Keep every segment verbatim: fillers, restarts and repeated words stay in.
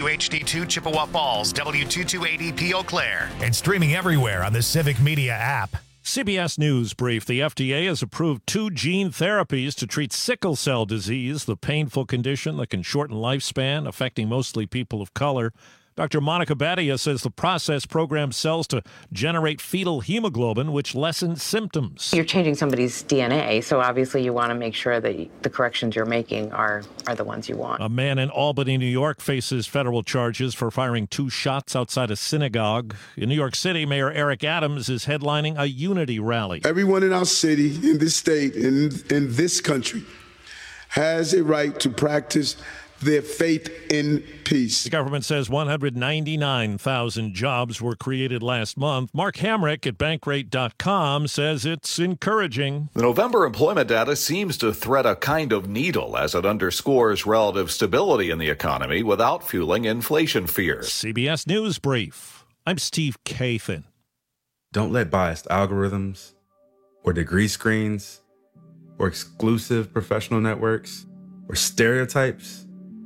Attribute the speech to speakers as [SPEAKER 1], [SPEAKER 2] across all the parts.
[SPEAKER 1] W H D two Chippewa Falls, W two two eight E P Eau Claire.
[SPEAKER 2] And streaming everywhere on the Civic Media app.
[SPEAKER 3] C B S News Brief. The F D A has approved two gene therapies to treat sickle cell disease, the painful condition that can shorten lifespan, affecting mostly people of color. Doctor Monica Badia says the process programs cells to generate fetal hemoglobin, which lessens symptoms.
[SPEAKER 4] You're changing somebody's D N A, so obviously you want to make sure that the corrections you're making are, are the ones you want.
[SPEAKER 3] A man in Albany, New York, faces federal charges for firing two shots outside a synagogue. In New York City, Mayor Eric Adams is headlining a unity rally.
[SPEAKER 5] Everyone in our city, in this state, in, in this country, has a right to practice their faith in peace.
[SPEAKER 3] The government says one hundred ninety-nine thousand jobs were created last month. Mark Hamrick at Bankrate dot com says it's encouraging.
[SPEAKER 6] The November employment data seems to thread a kind of needle as it underscores relative stability in the economy without fueling inflation fears.
[SPEAKER 3] C B S News Brief. I'm Steve Kathan.
[SPEAKER 7] Don't let biased algorithms or degree screens or exclusive professional networks or stereotypes.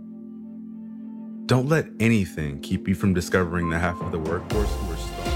[SPEAKER 7] Don't let anything keep you from discovering the half of the workforce who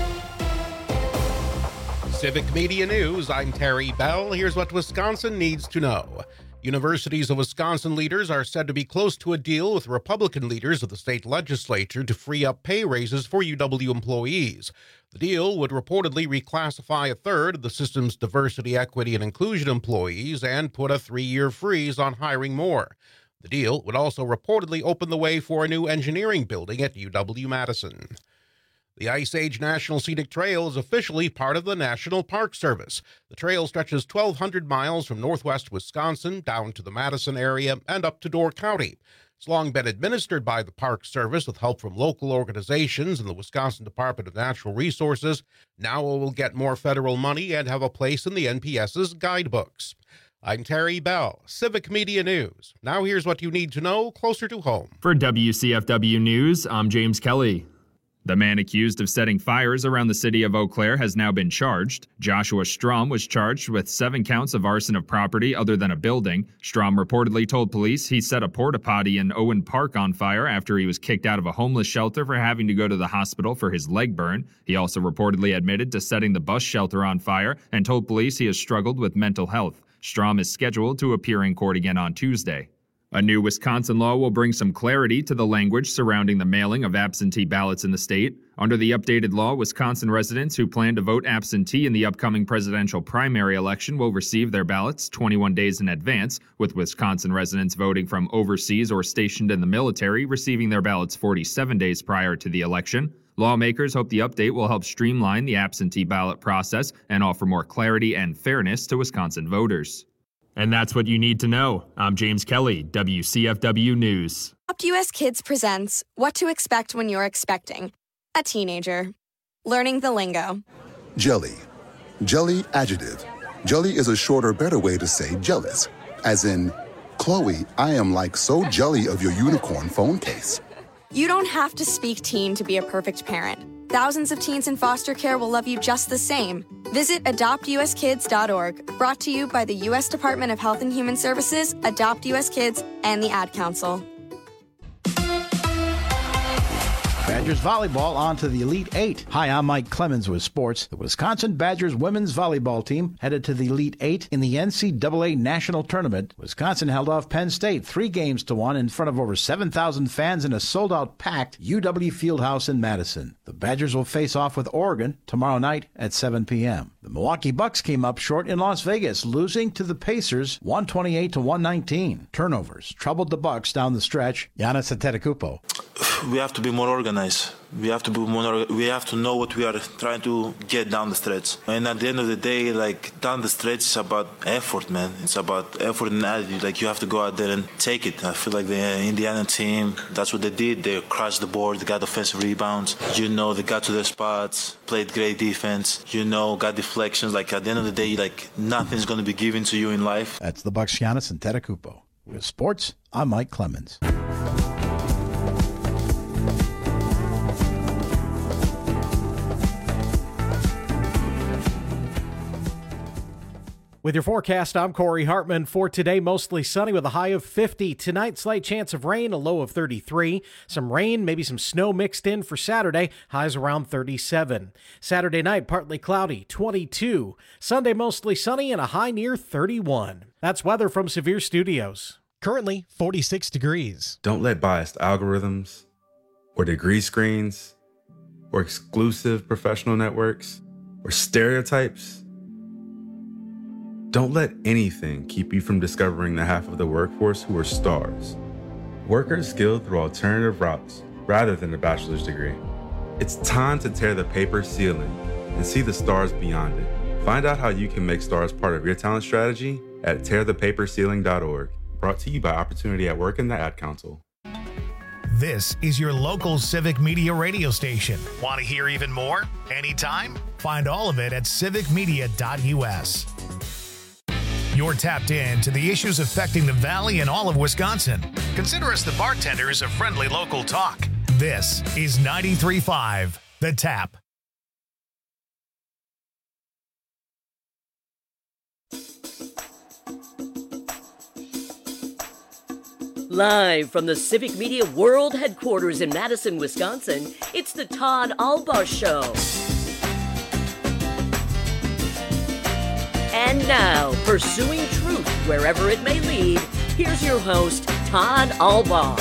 [SPEAKER 7] are stuck.
[SPEAKER 8] Civic Media News, I'm Terry Bell. Here's what Wisconsin needs to know. Universities of Wisconsin leaders are said to be close to a deal with Republican leaders of the state legislature to free up pay raises for U W employees. The deal would reportedly reclassify a third of the system's diversity, equity, and inclusion employees and put a three-year freeze on hiring more. The deal would also reportedly open the way for a new engineering building at U W-Madison. The Ice Age National Scenic Trail is officially part of the National Park Service. The trail stretches twelve hundred miles from northwest Wisconsin down to the Madison area and up to Door County. It's long been administered by the Park Service with help from local organizations and the Wisconsin Department of Natural Resources. Now it will get more federal money and have a place in the N P S's guidebooks. I'm Terry Bell, Civic Media News. Now here's what you need to know closer to home.
[SPEAKER 9] For W C F W News, I'm James Kelly. The man accused of setting fires around the city of Eau Claire has now been charged. Joshua Strom was charged with seven counts of arson of property other than a building. Strom reportedly told police he set a porta potty in Owen Park on fire after he was kicked out of a homeless shelter for having to go to the hospital for his leg burn. He also reportedly admitted to setting the bus shelter on fire and told police he has struggled with mental health. Strom is scheduled to appear in court again on Tuesday. A new Wisconsin law will bring some clarity to the language surrounding the mailing of absentee ballots in the state. Under the updated law, Wisconsin residents who plan to vote absentee in the upcoming presidential primary election will receive their ballots twenty-one days in advance, with Wisconsin residents voting from overseas or stationed in the military receiving their ballots forty-seven days prior to the election. Lawmakers hope the update will help streamline the absentee ballot process and offer more clarity and fairness to Wisconsin voters. And that's what you need to know. I'm James Kelly, W C F W News.
[SPEAKER 10] Adopt U S Kids presents What to Expect When You're Expecting a Teenager. Learning the lingo.
[SPEAKER 11] Jelly. Jelly adjective. Jelly is a shorter, better way to say jealous. As in, Chloe, I am like so jelly of your unicorn phone case.
[SPEAKER 10] You don't have to speak teen to be a perfect parent. Thousands of teens in foster care will love you just the same. Visit adopt u s kids dot org, brought to you by the U S Department of Health and Human Services, Adopt U S Kids, and the Ad Council.
[SPEAKER 12] Badgers volleyball on to the Elite Eight. Hi, I'm Mike Clemens with sports. The Wisconsin Badgers women's volleyball team headed to the Elite Eight in the N C double A National Tournament. Wisconsin held off Penn State three games to one in front of over seven thousand fans in a sold-out packed U W Fieldhouse in Madison. The Badgers will face off with Oregon tomorrow night at seven p.m. The Milwaukee Bucks came up short in Las Vegas, losing to the Pacers one twenty-eight to one nineteen. Turnovers troubled the Bucks down the stretch. Giannis Antetokounmpo.
[SPEAKER 13] We have to be more organized. We have to be more. We have to know what we are trying to get down the stretch. And at the end of the day, like down the stretch, it's about effort, man. It's about effort and attitude. Like you have to go out there and take it. I feel like the Indiana team, that's what they did. They crashed the board. They got offensive rebounds. You know, they got to their spots, played great defense. You know, got deflections. Like at the end of the day, like nothing's going to be given to you in life.
[SPEAKER 12] That's the Bucks' Giannis Antetokounmpo. With sports, I'm Mike Clemens.
[SPEAKER 14] With your forecast, I'm Corey Hartman. For today, mostly sunny with a high of fifty. Tonight, slight chance of rain, a low of thirty-three. Some rain, maybe some snow mixed in for Saturday, highs around thirty-seven. Saturday night, partly cloudy, twenty-two. Sunday, mostly sunny and a high near thirty-one. That's weather from Severe Studios.
[SPEAKER 2] Currently, forty-six degrees.
[SPEAKER 7] Don't let biased algorithms or degree screens or exclusive professional networks or stereotypes. Don't let anything keep you from discovering the half of the workforce who are stars. Workers skilled through alternative routes rather than a bachelor's degree. It's time to tear the paper ceiling and see the stars beyond it. Find out how you can make stars part of your talent strategy at tear the paper ceiling dot org. Brought to you by Opportunity at Work and the Ad Council.
[SPEAKER 2] This is your local Civic Media radio station.
[SPEAKER 1] Want to hear even more? Anytime?
[SPEAKER 2] Find all of it at civic media dot u s. You're tapped in to the issues affecting the Valley and all of Wisconsin.
[SPEAKER 1] Consider us the bartenders of friendly local talk.
[SPEAKER 2] This is ninety-three point five The Tap.
[SPEAKER 15] Live from the Civic Media World Headquarters in Madison, Wisconsin, it's the Todd Albaugh Show. And now, pursuing truth wherever it may lead, here's your host, Todd Albaugh.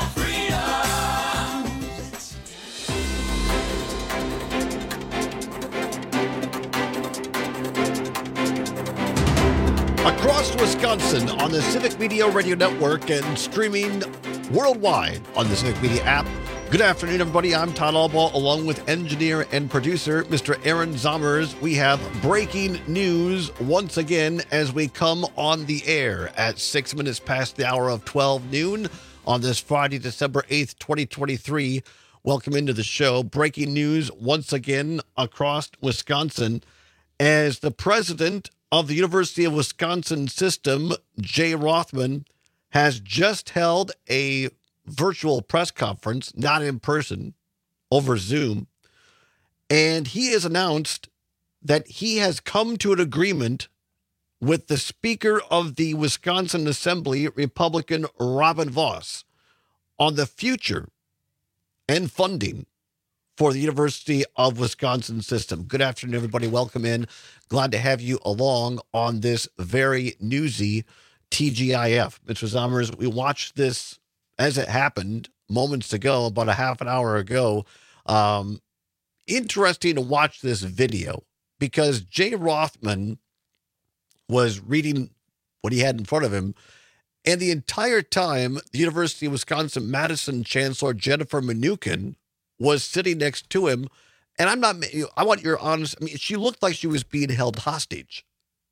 [SPEAKER 16] Across Wisconsin on the Civic Media Radio Network and streaming worldwide on the Civic Media app. Good afternoon, everybody. I'm Todd Albaugh, along with engineer and producer, Mister Aaron Zommers. We have breaking news once again as we come on the air at six minutes past the hour of twelve noon on this Friday, December eighth, twenty twenty-three. Welcome into the show. Breaking news once again across Wisconsin as the president of the University of Wisconsin system, Jay Rothman, has just held a virtual press conference, not in person, over Zoom. And he has announced that he has come to an agreement with the Speaker of the Wisconsin Assembly, Republican Robin Vos, on the future and funding for the University of Wisconsin system. Good afternoon, everybody. Welcome in. Glad to have you along on this very newsy T G I F. Mister Zommers, we watched this as it happened moments ago, about a half an hour ago. Um, interesting to watch this video because Jay Rothman was reading what he had in front of him, and the entire time, the University of Wisconsin-Madison Chancellor Jennifer Mnookin was sitting next to him, and I'm not, I want your honest, I mean, she looked like she was being held hostage.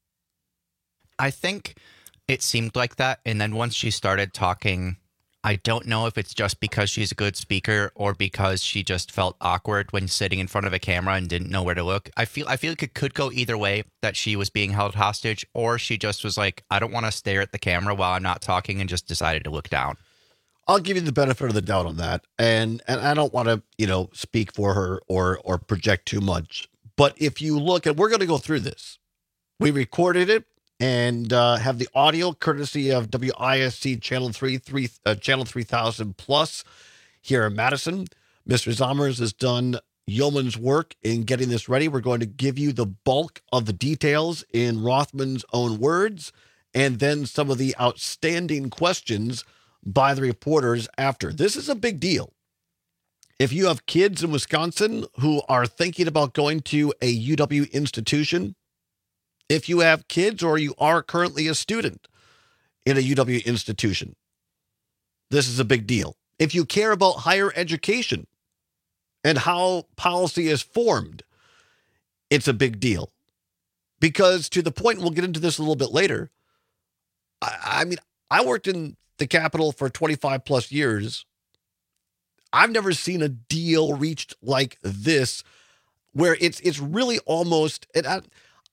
[SPEAKER 17] I think it seemed like that, and then once she started talking, I don't know if it's just because she's a good speaker or because she just felt awkward when sitting in front of a camera and didn't know where to look. I feel I feel like it could go either way, that she was being held hostage, or she just was like, I don't want to stare at the camera while I'm not talking, and just decided to look down.
[SPEAKER 16] I'll give you the benefit of the doubt on that. And and I don't want to, you know, speak for her or or project too much. But if you look at, we're going to go through this. We recorded it and uh, have the audio courtesy of W I S C channel three, three uh, channel three thousand plus here in Madison. Mister Zommers has done yeoman's work in getting this ready. We're going to give you the bulk of the details in Rothman's own words, and then some of the outstanding questions by the reporters after. This is a big deal. If you have kids in Wisconsin who are thinking about going to a U W institution, if you have kids or you are currently a student in a U W institution, this is a big deal. If you care about higher education and how policy is formed, it's a big deal. Because to the point, we'll get into this a little bit later, I, I mean, I worked in the Capitol for twenty-five plus years. I've never seen a deal reached like this, where it's it's really almost, and I,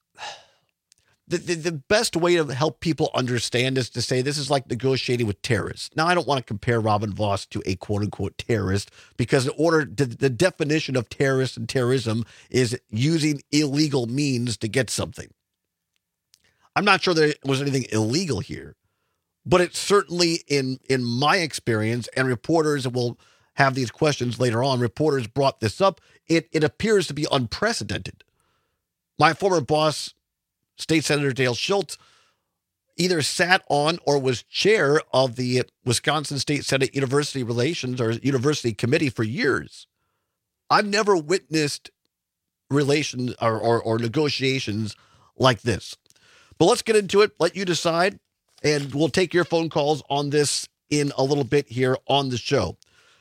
[SPEAKER 16] the, the the best way to help people understand is to say this is like negotiating with terrorists. Now, I don't want to compare Robin Vos to a quote unquote terrorist, because in order to, the definition of terrorist and terrorism is using illegal means to get something. I'm not sure there was anything illegal here, but it's certainly, in, in my experience, and reporters will have these questions later on, reporters brought this up, it, it appears to be unprecedented. My former boss, State Senator Dale Schultz, either sat on or was chair of the Wisconsin State Senate University Relations or University Committee for years. I've never witnessed relations or, or, or negotiations like this. But let's get into it. Let you decide, and we'll take your phone calls on this in a little bit here on the show.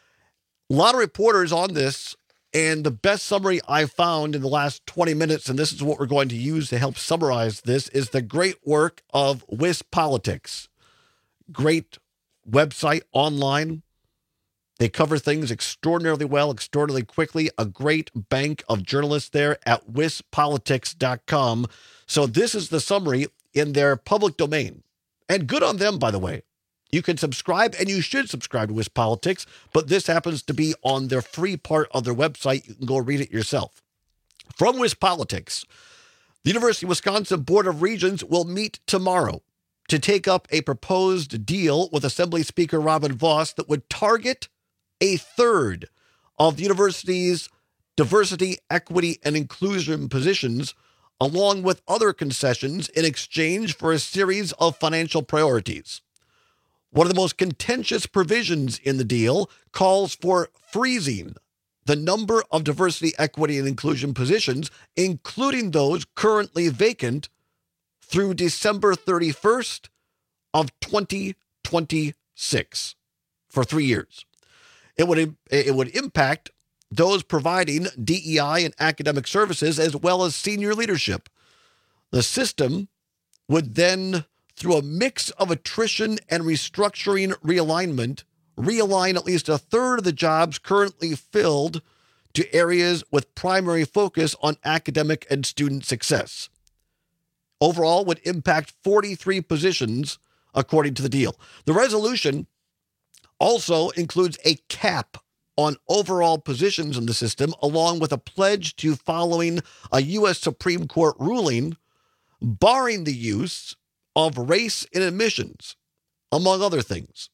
[SPEAKER 16] A lot of reporters on this, and the best summary I found in the last twenty minutes, and this is what we're going to use to help summarize this, is the great work of WisPolitics. Great website online. They cover things extraordinarily well, extraordinarily quickly. A great bank of journalists there at wis politics dot com. So this is the summary in their public domain. And good on them, by the way. You can subscribe, and you should subscribe to WisPolitics, but this happens to be on their free part of their website. You can go read it yourself. From WisPolitics, the University of Wisconsin Board of Regents will meet tomorrow to take up a proposed deal with Assembly Speaker Robin Vos that would target a third of the university's diversity, equity, and inclusion positions, along with other concessions in exchange for a series of financial priorities. One of the most contentious provisions in the deal calls for freezing the number of diversity, equity, and inclusion positions, including those currently vacant, through December thirty-first of twenty twenty-six, for three years. It would, it would impact those providing D E I and academic services, as well as senior leadership. The system would then, through a mix of attrition and restructuring realignment, realign at least a third of the jobs currently filled to areas with primary focus on academic and student success. Overall, would impact forty-three positions, according to the deal. The resolution also includes a cap on overall positions in the system, along with a pledge to following a U S Supreme Court ruling barring the use of race in admissions, among other things.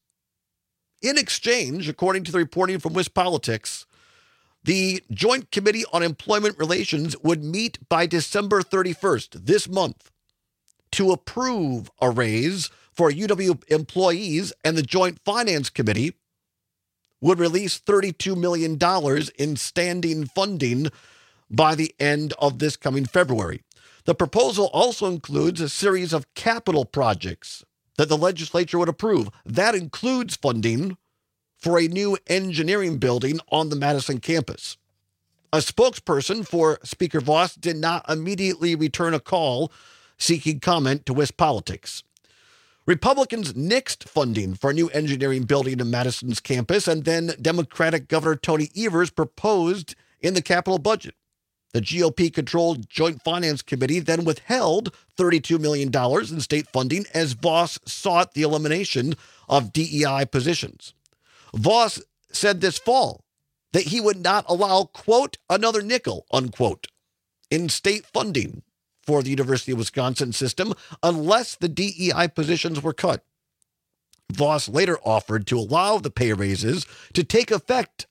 [SPEAKER 16] In exchange, according to the reporting from WisPolitics, the Joint Committee on Employment Relations would meet by December thirty-first, this month, to approve a raise for U W employees, and the Joint Finance Committee would release thirty-two million dollars in standing funding by the end of this coming February. The proposal also includes a series of capital projects that the legislature would approve. That includes funding for a new engineering building on the Madison campus. A spokesperson for Speaker Vos did not immediately return a call seeking comment to WisPolitics. Republicans nixed funding for a new engineering building in Madison's campus, and then Democratic Governor Tony Evers proposed in the capital budget. The G O P-controlled Joint Finance Committee then withheld thirty-two million dollars in state funding as Vos sought the elimination of D E I positions. Vos said this fall that he would not allow, quote, another nickel, unquote, in state funding for the University of Wisconsin system unless the D E I positions were cut. Vos later offered to allow the pay raises to take effect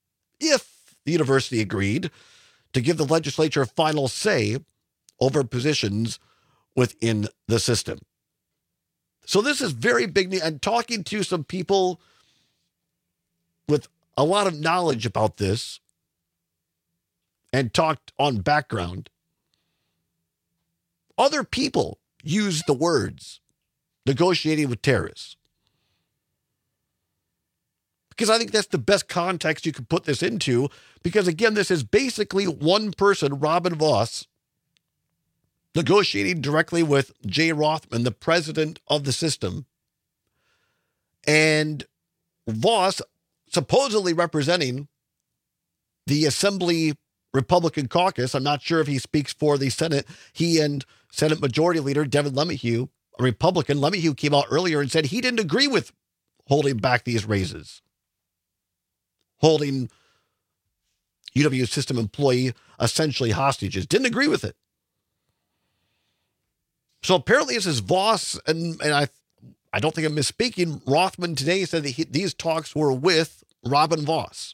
[SPEAKER 16] if the university agreed to give the legislature a final say over positions within the system. So this is very big news. And talking to some people with a lot of knowledge about this and talked on background, other people use the words negotiating with terrorists. Because I think that's the best context you could put this into. Because, again, this is basically one person, Robin Vos, negotiating directly with Jay Rothman, the president of the system. And Vos supposedly representing the Assembly Republican caucus. I'm not sure if he speaks for the Senate. He and Senate Majority Leader Devin LeMahieu, a Republican, LeMahieu came out earlier and said he didn't agree with holding back these raises, holding U W system employee essentially hostages. Didn't agree with it. So apparently this is Voss, and, and I I don't think I'm misspeaking. Rothman today said that he, these talks were with Robin Voss.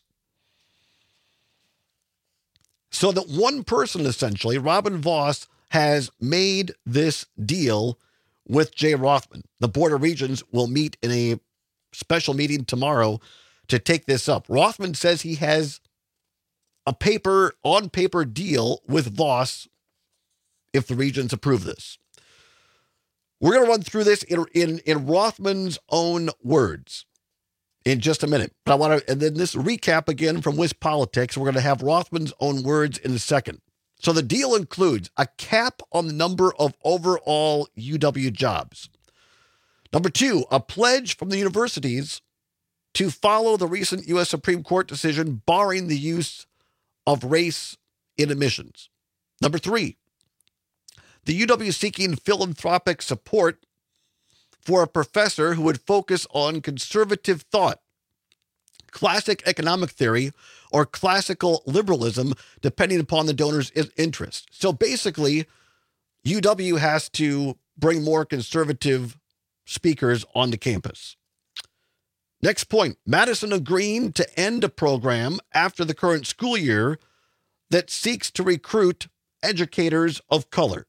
[SPEAKER 16] So that one person, essentially, Robin Voss, has made this deal with Jay Rothman. The Board of Regents will meet in a special meeting tomorrow to take this up. Rothman says he has a paper, on-paper deal with Voss if the Regents approve this. We're going to run through this in, in, in Rothman's own words in just a minute. But I want to, and then this recap again from WisPolitics. We're going to have Rothman's own words in a second. So the deal includes a cap on the number of overall U W jobs. Number two, a pledge from the universities to follow the recent U S Supreme Court decision barring the use of race in admissions. Number three, the U W seeking philanthropic support for a professor who would focus on conservative thought, classic economic theory, or classical liberalism, depending upon the donor's interest. So basically, U W has to bring more conservative speakers onto campus. Next point, Madison agreeing to end a program after the current school year that seeks to recruit educators of color.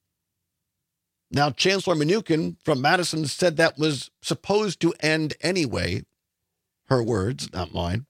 [SPEAKER 16] Now, Chancellor Mnuchin from Madison said that was supposed to end anyway. Her words, not mine.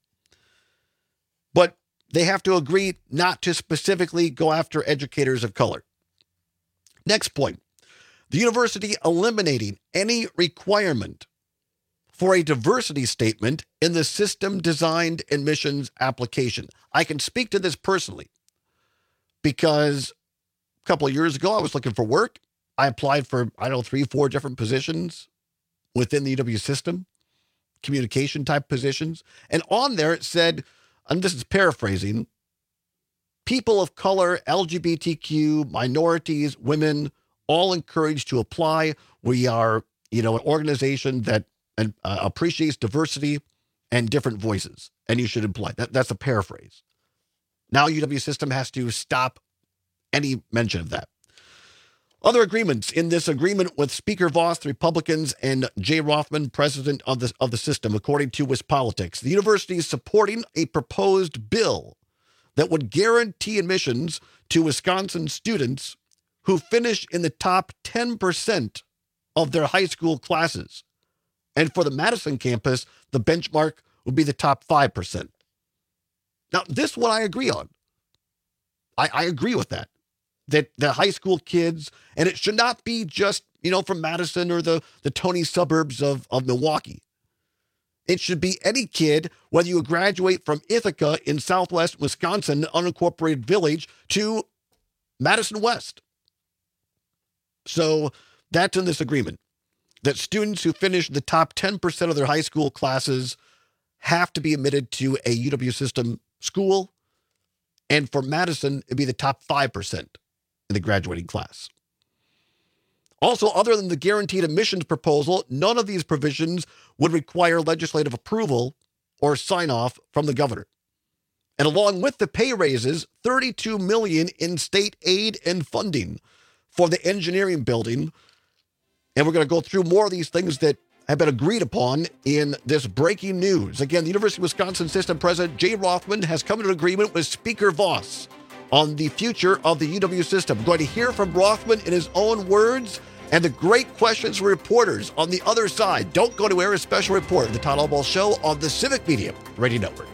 [SPEAKER 16] But they have to agree not to specifically go after educators of color. Next point, the university eliminating any requirement for a diversity statement in the system-designed admissions application. I can speak to this personally because a couple of years ago, I was looking for work. I applied for, I don't know, three, four different positions within the U W system, communication type positions. And on there it said, and this is paraphrasing, people of color, L G B T Q, minorities, women, all encouraged to apply. We are, you know, an organization that uh, appreciates diversity and different voices, and you should apply. That, that's a paraphrase. Now U W system has to stop any mention of that. Other agreements in this agreement with Speaker Voss, the Republicans, and Jay Rothman, president of the, of the system, according to WisPolitics. The university is supporting a proposed bill that would guarantee admissions to Wisconsin students who finish in the top ten percent of their high school classes. And for the Madison campus, the benchmark would be the top five percent. Now, this one I agree on. I, I agree with that. That the high school kids, and it should not be just, you know, from Madison or the, the Tony suburbs of, of Milwaukee. It should be any kid, whether you graduate from Ithaca in southwest Wisconsin, an unincorporated village, to Madison West. So that's in this agreement, that students who finish the top ten percent of their high school classes have to be admitted to a U W system school. And for Madison, it'd be the top five percent in the graduating class. Also, other than the guaranteed admissions proposal, none of these provisions would require legislative approval or sign-off from the governor. And along with the pay raises, thirty-two million dollars in state aid and funding for the engineering building. And we're going to go through more of these things that have been agreed upon in this breaking news. Again, the University of Wisconsin System President Jay Rothman has come to an agreement with Speaker Voss on the future of the U W system. We're going to hear from Rothman in his own words and the great questions from reporters on the other side. Don't go anywhere. A special report of the Todd Albaugh Show on the Civic Media Radio Network.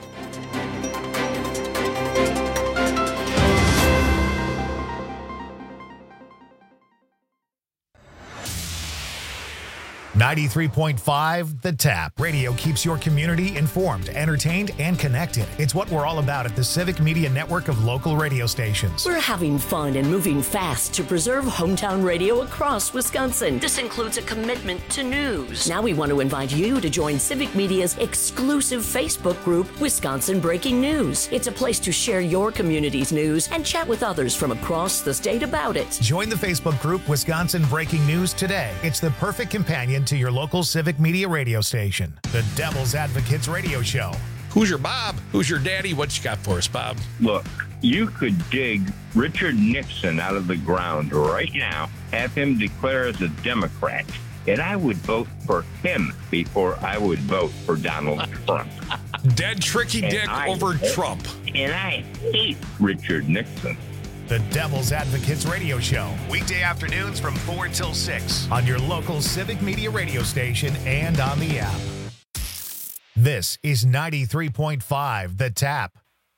[SPEAKER 2] ninety-three point five The Tap. Radio keeps your community informed, entertained, and connected. It's what we're all about at the Civic Media Network of local radio stations.
[SPEAKER 15] We're having fun and moving fast to preserve hometown radio across Wisconsin. This includes a commitment to news. Now we want to invite you to join Civic Media's exclusive Facebook group, Wisconsin Breaking News. It's a place to share your community's news and chat with others from across the state about it.
[SPEAKER 2] Join the Facebook group, Wisconsin Breaking News, today. It's the perfect companion to your local Civic Media radio station, the Devil's Advocates Radio Show.
[SPEAKER 18] Who's your Bob? Who's your daddy? What you got for us, Bob?
[SPEAKER 19] Look, you could dig Richard Nixon out of the ground right now have him declare as a Democrat. And I would vote for him before I would vote for Donald Trump.
[SPEAKER 18] Dead tricky
[SPEAKER 19] And
[SPEAKER 18] dick
[SPEAKER 19] I
[SPEAKER 18] over
[SPEAKER 19] hate-
[SPEAKER 18] Trump.
[SPEAKER 19] And I hate Richard Nixon.
[SPEAKER 2] The Devil's Advocates Radio Show. Weekday afternoons from four till six on your local Civic Media radio station and on the app. This is ninety-three point five The Tap.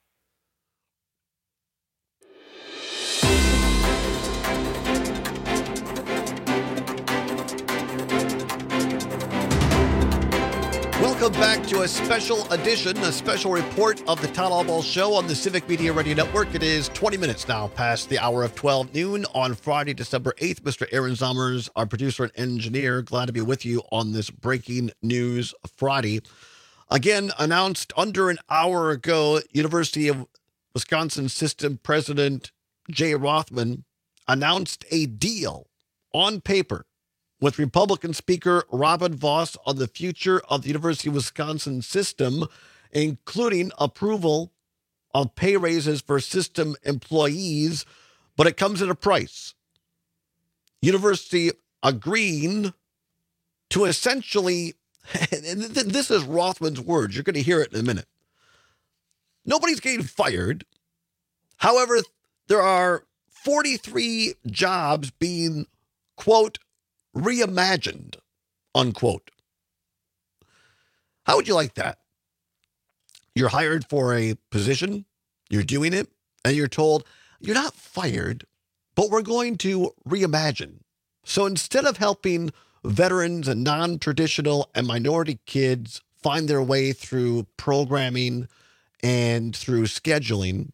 [SPEAKER 16] Welcome back to a special edition, a special report of the Todd Allball Show on the Civic Media Radio Network. It is twenty minutes now past the hour of twelve noon on Friday, December eighth. Mister Aaron Zommers, our producer and engineer, glad to be with you on this breaking news Friday. Again, announced under an hour ago, University of Wisconsin System President Jay Rothman announced a deal on paper with Republican Speaker Robin Vos on the future of the University of Wisconsin system, including approval of pay raises for system employees, but it comes at a price. University agreeing to essentially, and this is Rothman's words, you're going to hear it in a minute. Nobody's getting fired. However, there are forty-three jobs being, quote, reimagined, unquote. How would you like that? You're hired for a position, you're doing it, and you're told, you're not fired, but we're going to reimagine. So instead of helping veterans and non-traditional and minority kids find their way through programming and through scheduling,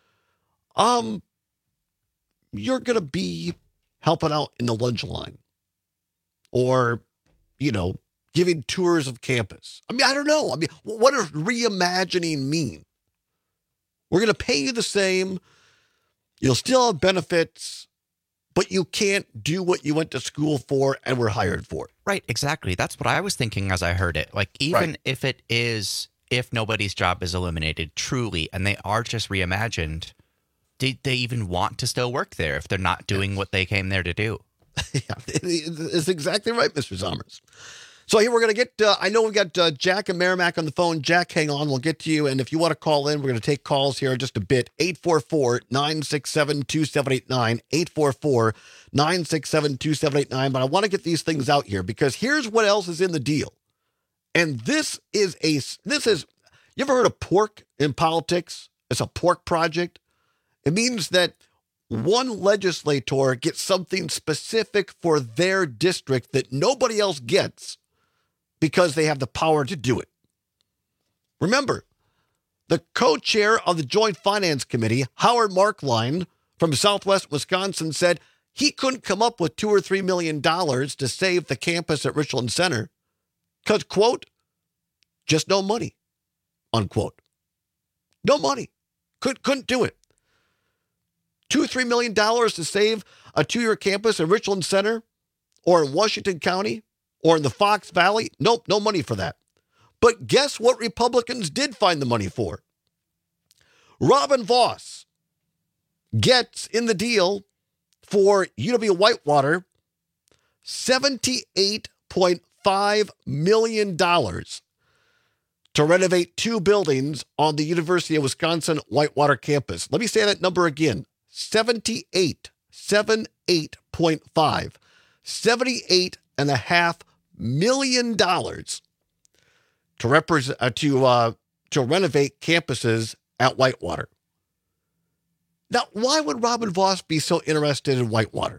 [SPEAKER 16] um, you're going to be helping out in the lunch line. Or, you know, giving tours of campus. I mean, I don't know. I mean, what does reimagining mean? We're going to pay you the same. You'll still have benefits, but you can't do what you went to school for and were hired for.
[SPEAKER 17] Right, exactly. That's what I was thinking as I heard it. Like, even
[SPEAKER 16] Right.
[SPEAKER 17] if it is, if nobody's job is eliminated, truly, and they are just reimagined, did they even want to still work there if they're not doing what they came there to do?
[SPEAKER 16] Yeah, it's exactly right, Mister Zommers. So here we're going to get, uh, I know we've got uh, Jack and Merrimack on the phone. Jack, hang on. We'll get to you. And if you want to call in, we're going to take calls here in just a bit. eight four four, nine six seven, two seven eight nine. eight four four, nine six seven, two seven eight nine. But I want to get these things out here because here's what else is in the deal. And this is a, this is, you ever heard of pork in politics? It's a pork project. It means that one legislator gets something specific for their district that nobody else gets because they have the power to do it. Remember, the co-chair of the Joint Finance Committee, Howard Markline from Southwest Wisconsin, said he couldn't come up with two or three million dollars to save the campus at Richland Center because, quote, just no money, unquote. No money. Could, couldn't do it. Two, three million dollars to save a two-year campus at Richland Center or in Washington County or in the Fox Valley? Nope, no money for that. But guess what Republicans did find the money for? Robin Vos gets in the deal for U W Whitewater seventy-eight point five million dollars to renovate two buildings on the University of Wisconsin Whitewater campus. Let me say that number again. seventy-eight, seventy-eight point five, seventy-eight and a half million dollars to represent uh, to uh, to renovate campuses at Whitewater. Now, why would Robin Vos be so interested in Whitewater?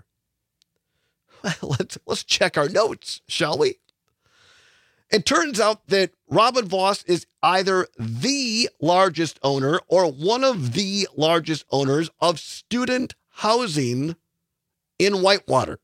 [SPEAKER 16] let's let's check our notes, shall we? It turns out that Robin Vos is either the largest owner or one of the largest owners of student housing in Whitewater.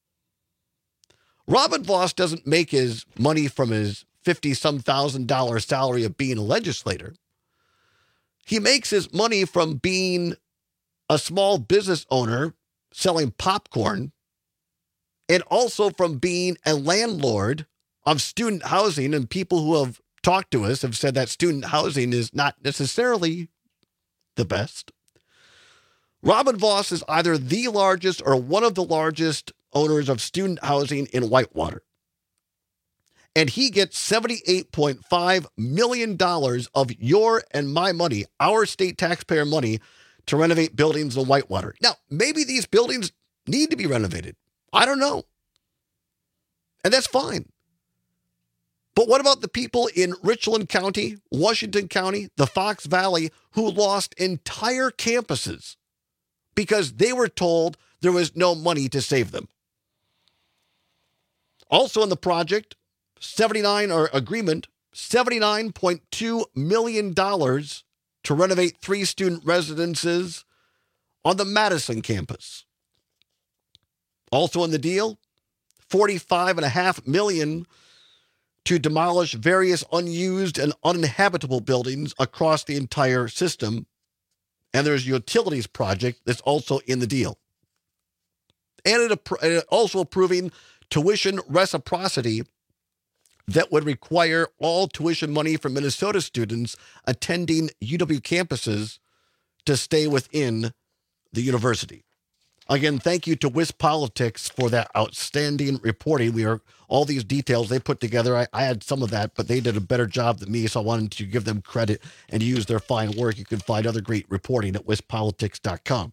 [SPEAKER 16] Robin Vos doesn't make his money from his fifty-some thousand dollar salary of being a legislator. He makes his money from being a small business owner selling popcorn and also from being a landlord of student housing, and people who have talked to us have said that student housing is not necessarily the best. Robin Vos is either the largest or one of the largest owners of student housing in Whitewater. And he gets seventy-eight point five million dollars of your and my money, our state taxpayer money, to renovate buildings in Whitewater. Now, maybe these buildings need to be renovated. I don't know. And that's fine. But what about the people in Richland County, Washington County, the Fox Valley, who lost entire campuses because they were told there was no money to save them? Also in the project, seventy-nine or agreement, seventy-nine point two million dollars to renovate three student residences on the Madison campus. Also in the deal, forty-five point five million dollars to demolish various unused and uninhabitable buildings across the entire system. And there's a utilities project that's also in the deal. And it also approving tuition reciprocity that would require all tuition money for Minnesota students attending U W campuses to stay within the university. Again, thank you to WisPolitics for that outstanding reporting. We are all these details they put together. I, I had some of that, but they did a better job than me, so I wanted to give them credit and use their fine work. You can find other great reporting at wis politics dot com.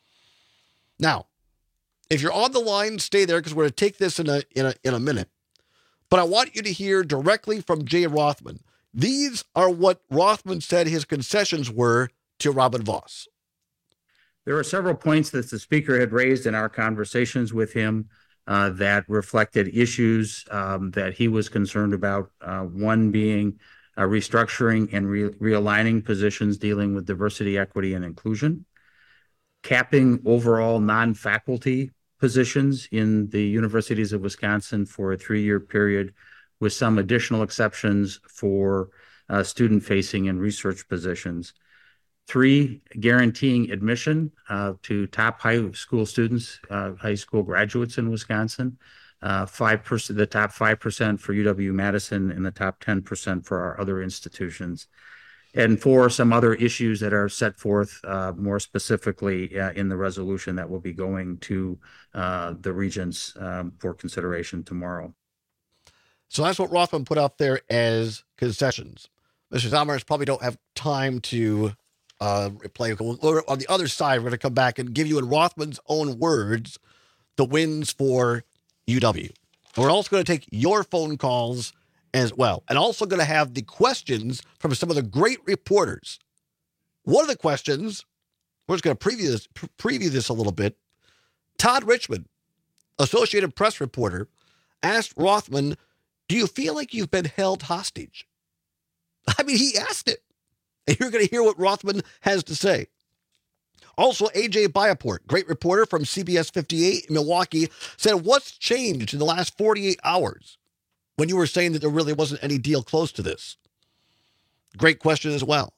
[SPEAKER 16] Now, if you're on the line, stay there because we're going to take this in a in a in a minute. But I want you to hear directly from Jay Rothman. These are what Rothman said his concessions were to Robin Vos.
[SPEAKER 20] There are several points that the speaker had raised in our conversations with him uh, that reflected issues um, that he was concerned about. Uh, one being uh, restructuring and re- realigning positions dealing with diversity, equity, and inclusion, capping overall non-faculty positions in the universities of Wisconsin for a three-year period with some additional exceptions for uh, student-facing and research positions. Three, guaranteeing admission uh, to top high school students, uh, high school graduates in Wisconsin, uh, five percent, the top five percent for U W-Madison and the top ten percent for our other institutions. And four, some other issues that are set forth uh, more specifically uh, in the resolution that will be going to uh, the regents um, for consideration tomorrow.
[SPEAKER 16] So that's what Rothman put out there as concessions. Mister Zomers probably don't have time to uh, replay. On the other side, we're going to come back and give you in Rothman's own words the wins for U W. And we're also going to take your phone calls as well, and also going to have the questions from some of the great reporters. One of the questions, we're just going to preview this, preview this a little bit. Todd Richmond, Associated Press reporter, asked Rothman, do you feel like you've been held hostage? I mean, he asked it. And you're going to hear what Rothman has to say. Also, A J Biaport, great reporter from C B S fifty-eight in Milwaukee, said, what's changed in the last forty-eight hours when you were saying that there really wasn't any deal close to this? Great question as well.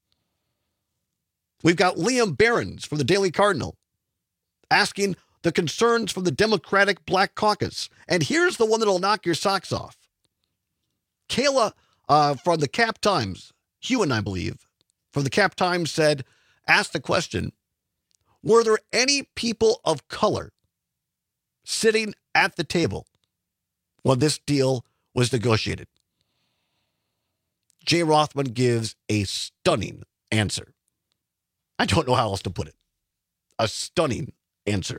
[SPEAKER 16] We've got Liam Behrens from the Daily Cardinal asking the concerns from the Democratic Black Caucus. And here's the one that'll knock your socks off. Kayla uh, from the Cap Times, Hewen, I believe, from the Cap Times said, asked the question, were there any people of color sitting at the table when this deal was negotiated? Jay Rothman gives a stunning answer. I don't know how else to put it. A stunning answer.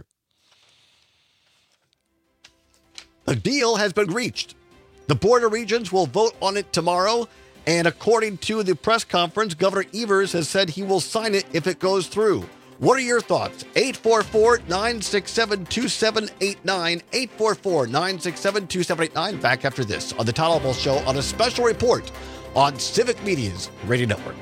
[SPEAKER 16] The deal has been reached. The Board of Regents will vote on it tomorrow, and according to the press conference, Governor Evers has said he will sign it if it goes through. What are your thoughts? eight four four, nine six seven, two seven eight nine, eight four four, nine six seven, two seven eight nine. Back after this on the Todd Albaugh Show on a special report on Civic Media's Radio Network.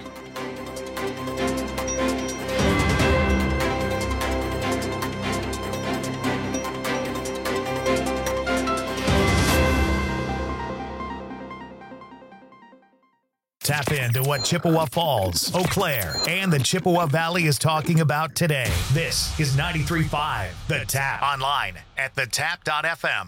[SPEAKER 2] Tap into what Chippewa Falls, Eau Claire, and the Chippewa Valley is talking about today. This is ninety-three point five The Tap. Online at the tap dot f m.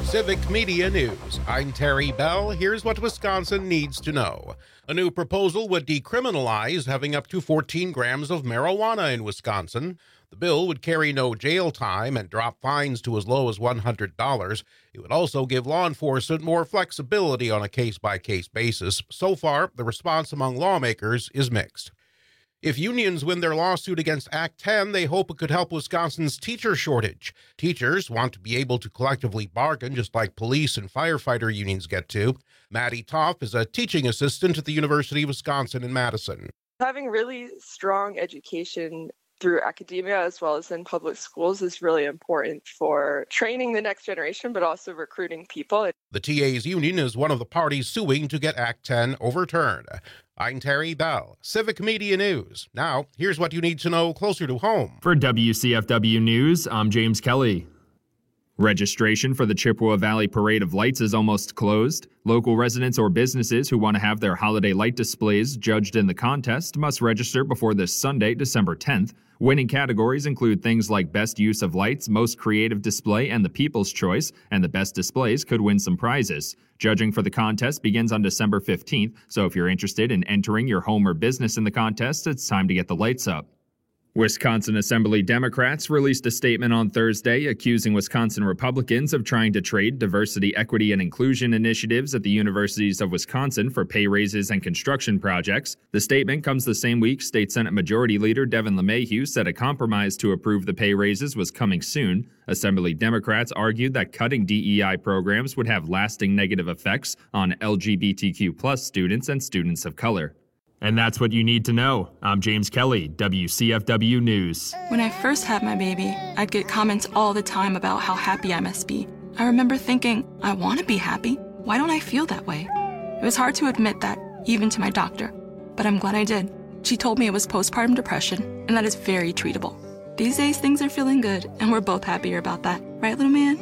[SPEAKER 8] Civic Media News. I'm Terry Bell. Here's what Wisconsin needs to know. A new proposal would decriminalize having up to fourteen grams of marijuana in Wisconsin. The bill would carry no jail time and drop fines to as low as one hundred dollars. It would also give law enforcement more flexibility on a case-by-case basis. So far, the response among lawmakers is mixed. If unions win their lawsuit against Act ten, they hope it could help Wisconsin's teacher shortage. Teachers want to be able to collectively bargain just like police and firefighter unions get to. Maddie Toff is a teaching assistant at the University of Wisconsin in Madison.
[SPEAKER 21] Having really strong education through academia as well as in public schools is really important for training the next generation, but also recruiting people.
[SPEAKER 8] The T A's union is one of the parties suing to get Act ten overturned. I'm Terry Bell, Civic Media News. Now, here's what you need to know closer to home.
[SPEAKER 9] For W C F W News, I'm James Kelly. Registration for the Chippewa Valley Parade of Lights is almost closed. Local residents or businesses who want to have their holiday light displays judged in the contest must register before this Sunday, December tenth. Winning categories include things like Best Use of Lights, Most Creative Display, and the People's Choice, and the best displays could win some prizes. Judging for the contest begins on December fifteenth, so if you're interested in entering your home or business in the contest, it's time to get the lights up. Wisconsin Assembly Democrats released a statement on Thursday accusing Wisconsin Republicans of trying to trade diversity, equity, and inclusion initiatives at the universities of Wisconsin for pay raises and construction projects. The statement comes the same week State Senate Majority Leader Devin LeMahieu said a compromise to approve the pay raises was coming soon. Assembly Democrats argued that cutting D E I programs would have lasting negative effects on L G B T Q plus students and students of color. And that's what you need to know. I'm James Kelly, W C F W News.
[SPEAKER 22] When I first had my baby, I'd get comments all the time about how happy I must be. I remember thinking, I want to be happy. Why don't I feel that way? It was hard to admit that, even to my doctor. But I'm glad I did. She told me it was postpartum depression, and that is very treatable. These days, things are feeling good, and we're both happier about that. Right, little man?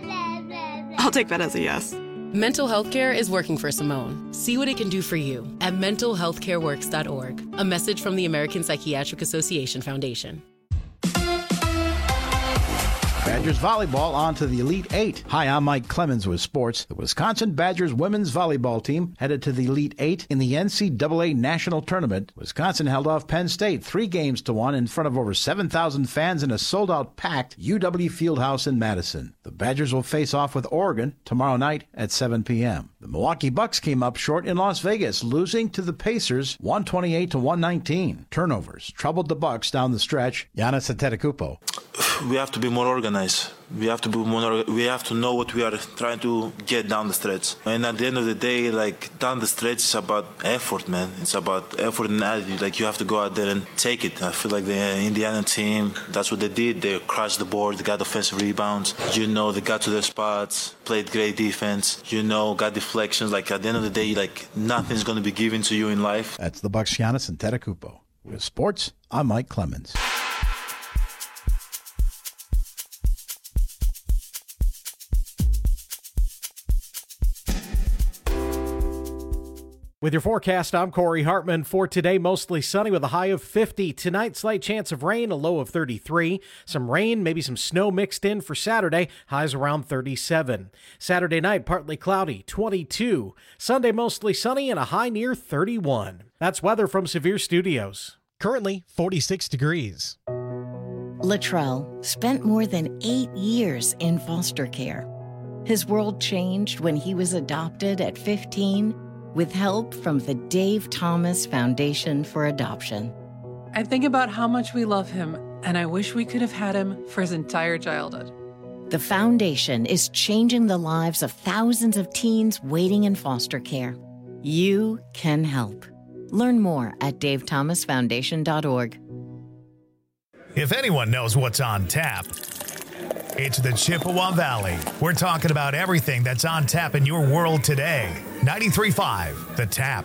[SPEAKER 22] I'll take that as a yes.
[SPEAKER 23] Mental health care is working for Simone. See what it can do for you at mental health care works dot org. A message from the American Psychiatric Association Foundation.
[SPEAKER 12] Badgers volleyball on to the Elite Eight. Hi, I'm Mike Clemens with sports. The Wisconsin Badgers women's volleyball team headed to the Elite Eight in the N C double A National Tournament. Wisconsin held off Penn State three games to one in front of over seven thousand fans in a sold-out packed U W Fieldhouse in Madison. The Badgers will face off with Oregon tomorrow night at seven p.m. The Milwaukee Bucks came up short in Las Vegas, losing to the Pacers one twenty-eight to one nineteen. Turnovers troubled the Bucks down the stretch. Giannis Antetokounmpo.
[SPEAKER 13] We have to be more organized. We have to be more. We have to know what we are trying to get down the stretch. And at the end of the day, like down the stretch, it's about effort, man. It's about effort and attitude. Like you have to go out there and take it. I feel like the Indiana team, that's what they did. They crashed the board. They got offensive rebounds. You know, they got to their spots, played great defense. You know, got deflections. Like at the end of the day, like nothing's going to be given to you in life.
[SPEAKER 12] That's the Bucks' Giannis Antetokounmpo. With sports, I'm Mike Clemens.
[SPEAKER 14] With your forecast, I'm Corey Hartman. For today, mostly sunny with a high of fifty. Tonight, slight chance of rain, a low of thirty-three. Some rain, maybe some snow mixed in for Saturday, highs around thirty-seven. Saturday night, partly cloudy, twenty-two. Sunday, mostly sunny and a high near thirty-one. That's weather from Severe Studios.
[SPEAKER 24] Currently, forty-six degrees.
[SPEAKER 25] Latrell spent more than eight years in foster care. His world changed when he was adopted at fifteen with help from the Dave Thomas Foundation for Adoption.
[SPEAKER 26] I think about how much we love him, and I wish we could have had him for his entire childhood.
[SPEAKER 25] The foundation is changing the lives of thousands of teens waiting in foster care. You can help. Learn more at dave thomas foundation dot org.
[SPEAKER 2] If anyone knows what's on tap, it's the Chippewa Valley. We're talking about everything that's on tap in your world today. ninety-three point five, The Tap.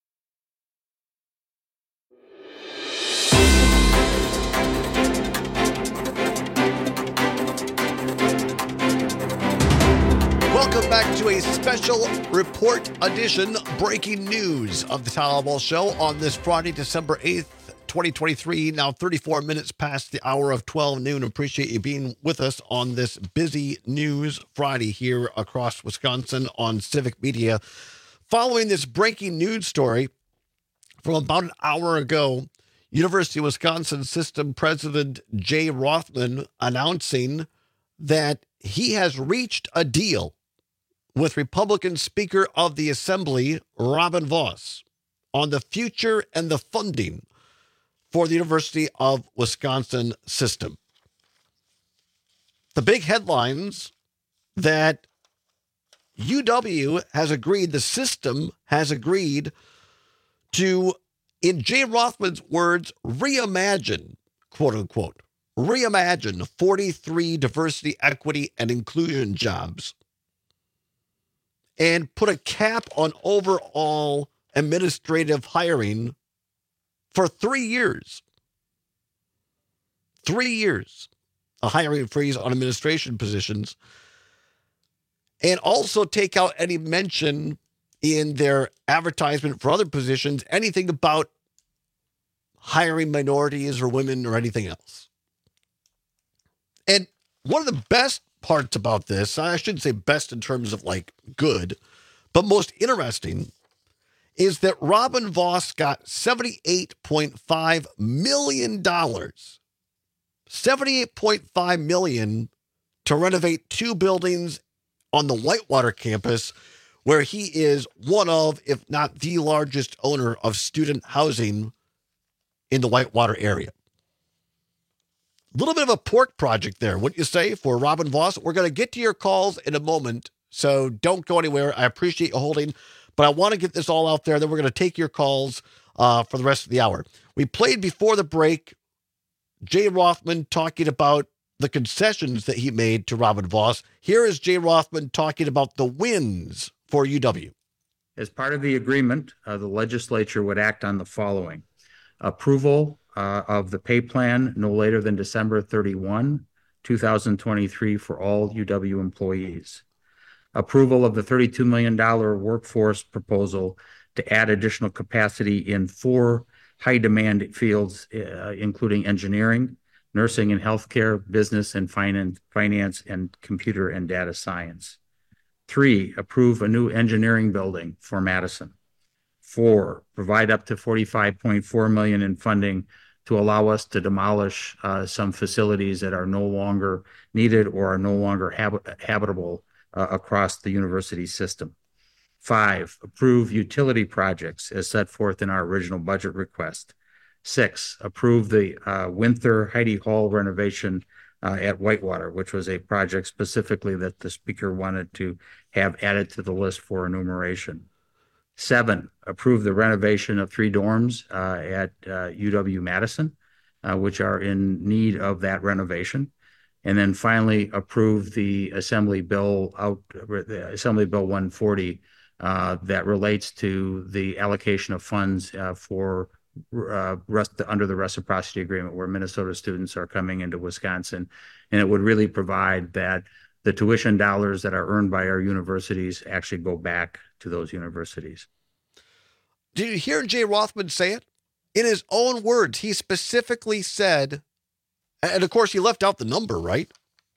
[SPEAKER 16] Welcome back to a special report edition, breaking news of the Town Hall Show on this Friday, December eighth, twenty twenty-three, now thirty-four minutes past the hour of twelve noon. Appreciate you being with us on this busy news Friday here across Wisconsin on Civic Media. Following this breaking news story from about an hour ago, University of Wisconsin System President Jay Rothman announcing that he has reached a deal with Republican Speaker of the Assembly, Robin Vos, on the future and the funding for the University of Wisconsin system. The big headlines that U W has agreed, the system has agreed to, in Jay Rothman's words, reimagine, quote unquote, reimagine forty-three diversity, equity, and inclusion jobs and put a cap on overall administrative hiring for three years. Three years, a hiring freeze on administration positions, and also take out any mention in their advertisement for other positions, anything about hiring minorities or women or anything else. And one of the best parts about this, I shouldn't say best in terms of like good, but most interesting, is that Robin Vos got seventy-eight point five million dollars. seventy-eight point five million dollars to renovate two buildings on the Whitewater campus, where he is one of, if not the largest owner of student housing in the Whitewater area. A little bit of a pork project there, wouldn't you say, for Robin Vos? We're going to get to your calls in a moment, so don't go anywhere. I appreciate you holding, but I want to get this all out there. Then we're going to take your calls uh, for the rest of the hour. We played before the break Jay Rothman talking about the concessions that he made to Robin Vos. Here is Jay Rothman talking about the wins for U W.
[SPEAKER 20] As part of the agreement, uh, the legislature would act on the following: approval uh, of the pay plan no later than December thirty-first, two thousand twenty-three for all U W employees. Approval of the thirty-two million dollars workforce proposal to add additional capacity in four high-demand fields, uh, including engineering, nursing and healthcare, business and finance, finance, and computer and data science. Three, approve a new engineering building for Madison. Four, provide up to forty-five point four million dollars in funding to allow us to demolish uh, some facilities that are no longer needed or are no longer hab- habitable uh, across the university system. Five, approve utility projects as set forth in our original budget request. Six, approve the uh, Winther Heidi Hall renovation uh, at Whitewater, which was a project specifically that the speaker wanted to have added to the list for enumeration. Seven, approve the renovation of three dorms uh, at uh, U W Madison, uh, which are in need of that renovation. And then finally, approve the Assembly Bill out, the Assembly Bill one forty uh, that relates to the allocation of funds uh, for uh, rest, under the reciprocity agreement, where Minnesota students are coming into Wisconsin, and it would really provide that the tuition dollars that are earned by our universities actually go back to those universities.
[SPEAKER 16] Did you hear Jay Rothman say it? In his own words, he specifically said, and of course he left out the number, right?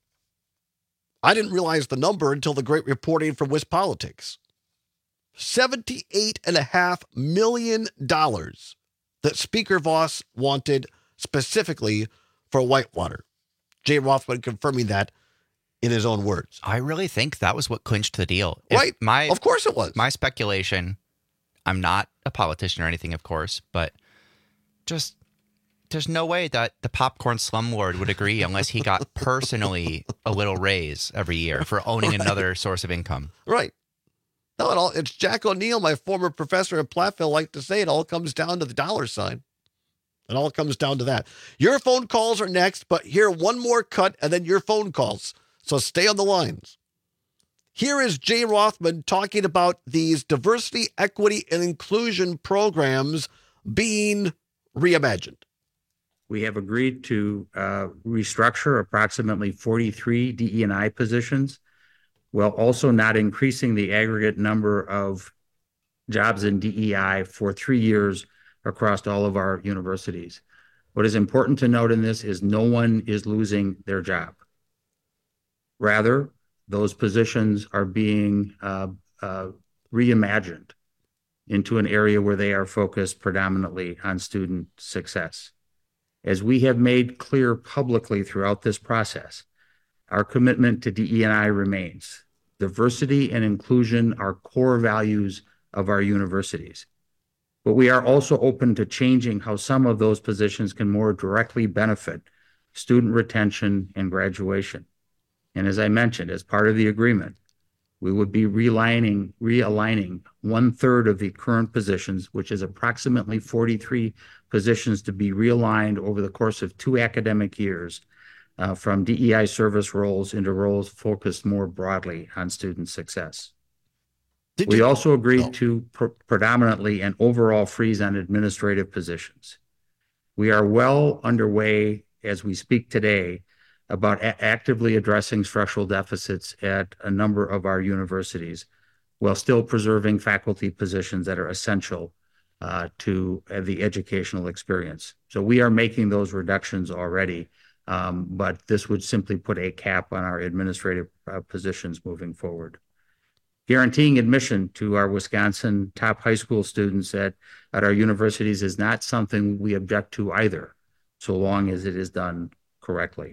[SPEAKER 16] I didn't realize the number until the great reporting from WisPolitics. seventy-eight point five million dollars that Speaker Vos wanted specifically for Whitewater. Jay Rothman confirming that in his own words.
[SPEAKER 17] I really think that was what clinched the deal.
[SPEAKER 16] Right.
[SPEAKER 17] If my,
[SPEAKER 16] of course it was.
[SPEAKER 17] My speculation, I'm not a politician or anything, of course, but just there's no way that the popcorn slumlord would agree unless he got personally a little raise every year for owning right. another source of income.
[SPEAKER 16] Right. No, it all, it's Jack O'Neill, my former professor at Platteville, liked to say it all comes down to the dollar sign. It all comes down to that. Your phone calls are next, but here, one more cut and then your phone calls. So stay on the lines. Here is Jay Rothman talking about these diversity, equity, and inclusion programs being reimagined.
[SPEAKER 20] We have agreed to uh, restructure approximately forty-three D E and I positions, while also not increasing the aggregate number of jobs in D E I for three years across all of our universities. What is important to note in this is no one is losing their job. Rather, those positions are being uh, uh, reimagined into an area where they are focused predominantly on student success. As we have made clear publicly throughout this process, our commitment to D E and I remains. Diversity and inclusion are core values of our universities. But we are also open to changing how some of those positions can more directly benefit student retention and graduation. And as I mentioned, as part of the agreement, we would be realigning, realigning one third of the current positions, which is approximately forty-three positions, to be realigned over the course of two academic years uh, from D E I service roles into roles focused more broadly on student success. Did we you, also agreed no. to pr- predominantly an overall freeze on administrative positions. We are well underway as we speak today about a- actively addressing structural deficits at a number of our universities while still preserving faculty positions that are essential uh, to uh, the educational experience. So we are making those reductions already, um, but this would simply put a cap on our administrative uh, positions moving forward. Guaranteeing admission to our Wisconsin top high school students at, at our universities is not something we object to either, so long as it is done correctly.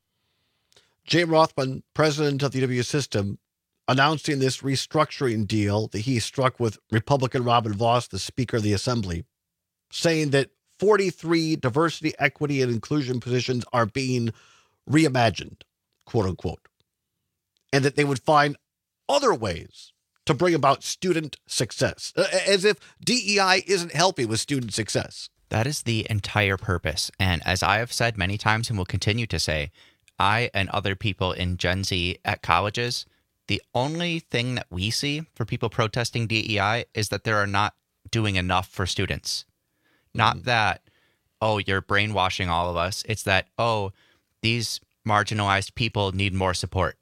[SPEAKER 16] Jay Rothman, president of the U W system, announcing this restructuring deal that he struck with Republican Robin Vos, the Speaker of the Assembly, saying that forty-three diversity, equity, and inclusion positions are being reimagined, quote unquote, and that they would find other ways to bring about student success, as if D E I isn't helping with student success.
[SPEAKER 17] That is the entire purpose. And as I have said many times and will continue to say, I and other people in Gen Z at colleges, the only thing that we see for people protesting D E I is that they are not doing enough for students. Not that, oh, you're brainwashing all of us. It's that, oh, these marginalized people need more support.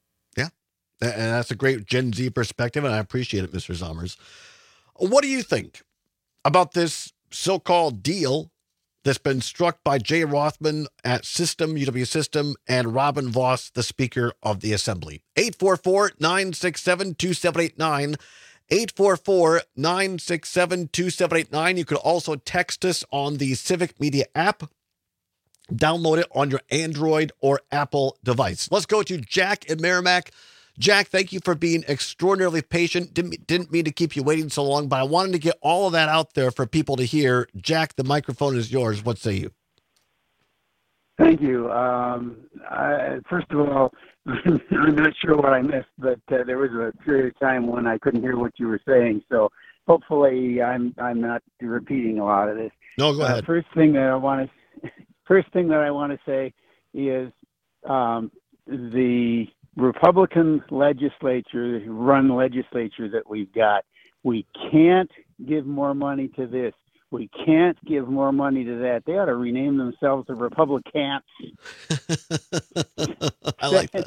[SPEAKER 16] And that's a great Gen Z perspective, and I appreciate it, Mister Zommers. What do you think about this so-called deal that's been struck by Jay Rothman at System, U W System, and Robin Vos, the Speaker of the Assembly? eight four four, nine six seven, two seven eight nine. eight four four, nine six seven, two seven eight nine. You could also text us on the Civic Media app. Download it on your Android or Apple device. Let's go to Jack in Merrimack. Jack, thank you for being extraordinarily patient. Didn't, didn't mean to keep you waiting so long, but I wanted to get all of that out there for people to hear. Jack, the microphone is yours. What say you?
[SPEAKER 3] Thank you. Um, I, first of all, I'm not sure what I missed, but uh, there was a period of time when I couldn't hear what you were saying. So hopefully I'm I'm not repeating a lot of this.
[SPEAKER 16] No, go ahead.
[SPEAKER 3] Uh, first thing that I want to first thing that I want to say is um, the Republican legislature, run legislature that we've got, we can't give more money to this. We can't give more money to that. They ought to rename themselves the Republicans.
[SPEAKER 16] I like that.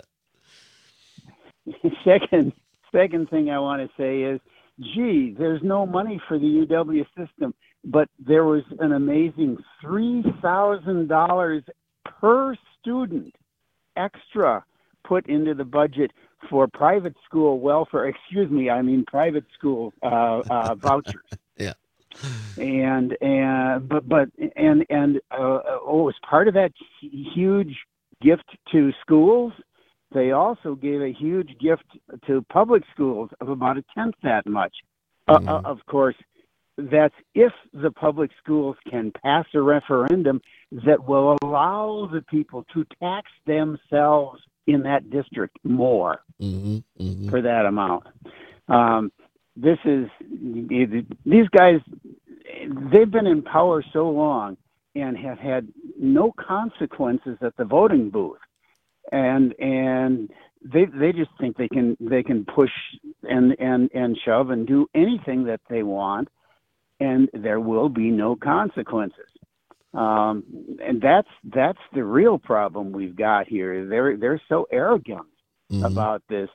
[SPEAKER 3] Second, second thing I want to say is, gee, there's no money for the U W system, but there was an amazing three thousand dollars per student extra put into the budget for private school welfare, excuse me, I mean private school uh, uh, vouchers.
[SPEAKER 16] Yeah.
[SPEAKER 3] And, and, but, but, and, and, uh, oh, as part of that huge gift to schools, they also gave a huge gift to public schools of about a tenth that much. Mm-hmm. Uh, of course, that's if the public schools can pass a referendum that will allow the people to tax themselves in that district more
[SPEAKER 16] mm-hmm, mm-hmm.
[SPEAKER 3] for that amount. Um, this is, these guys, they've been in power so long and have had no consequences at the voting booth. And, and they, they just think they can, they can push and, and, and shove and do anything that they want, and there will be no consequences. Um, and that's that's the real problem we've got here. They're they're so arrogant mm-hmm. about this,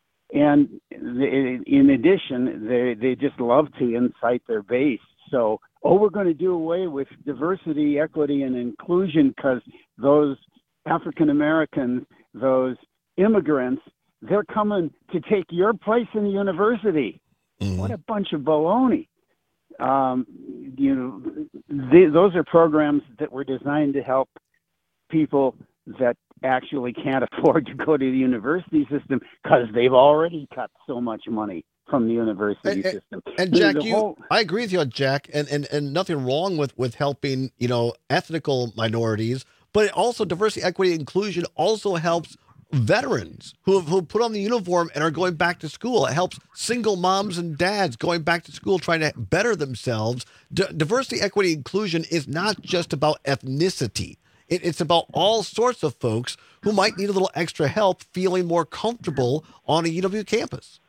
[SPEAKER 3] and they, in addition, they they just love to incite their base. So oh, we're going to do away with diversity, equity, and inclusion because those African Americans, those immigrants, they're coming to take your place in the university. Mm-hmm. What a bunch of baloney. Um, you know, th- those are programs that were designed to help people that actually can't afford to go to the university system because they've already cut so much money from the university
[SPEAKER 16] and,
[SPEAKER 3] system.
[SPEAKER 16] And, and Jack, you,
[SPEAKER 3] whole...
[SPEAKER 16] I agree with you on Jack, and, and, and nothing wrong with, with helping, you know, ethnical minorities, but it also diversity, equity, inclusion also helps veterans who have, who put on the uniform and are going back to school. It helps single moms and dads going back to school, trying to better themselves. D- diversity, equity, inclusion is not just about ethnicity. It, it's about all sorts of folks who might need a little extra help feeling more comfortable on a U W campus.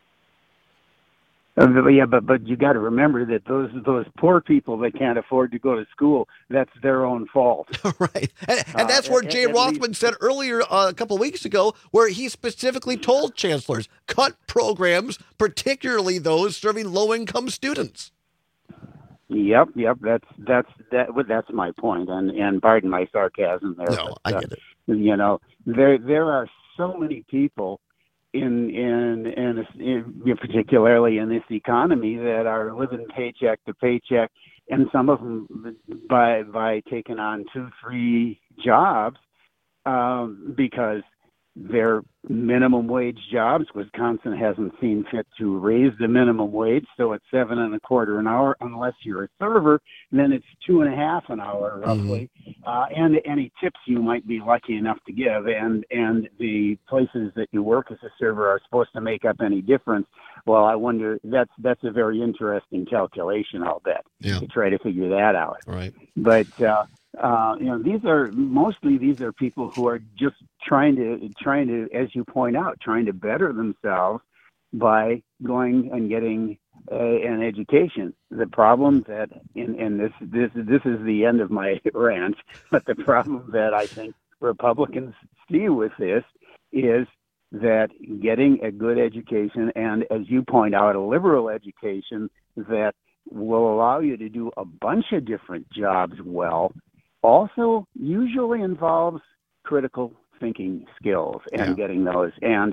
[SPEAKER 3] Uh, yeah, but but you got to remember that those those poor people that can't afford to go to school, that's their own fault.
[SPEAKER 16] Right, and, and that's uh, where Jay Rothman least... said earlier uh, a couple of weeks ago, where he specifically told chancellors cut programs, particularly those serving low income students.
[SPEAKER 3] Yep, yep. That's that's that. Well, that's my point, and and pardon my sarcasm there.
[SPEAKER 16] No,
[SPEAKER 3] but,
[SPEAKER 16] I get it.
[SPEAKER 3] Uh, you know, there there are so many people in in in, in particularly in this economy that are living paycheck to paycheck, and some of them by by taking on two three jobs um, because they're minimum wage jobs. Wisconsin hasn't seen fit to raise the minimum wage, so it's seven and a quarter an hour unless you're a server. And then it's two and a half an hour roughly, mm-hmm. uh, and any tips you might be lucky enough to give. And and the places that you work as a server are supposed to make up any difference. Well, I wonder. That's that's a very interesting calculation, I'll bet,
[SPEAKER 16] yeah.
[SPEAKER 3] to try to figure that out.
[SPEAKER 16] Right.
[SPEAKER 3] But uh, uh, you know, these are mostly these are people who are just trying to trying to, as you point out, trying to better themselves by going and getting uh, an education. The problem that, in, and this this this is the end of my rant, but the problem that I think Republicans see with this is that getting a good education, and as you point out, a liberal education that will allow you to do a bunch of different jobs well, also usually involves critical thinking skills and yeah. getting those. And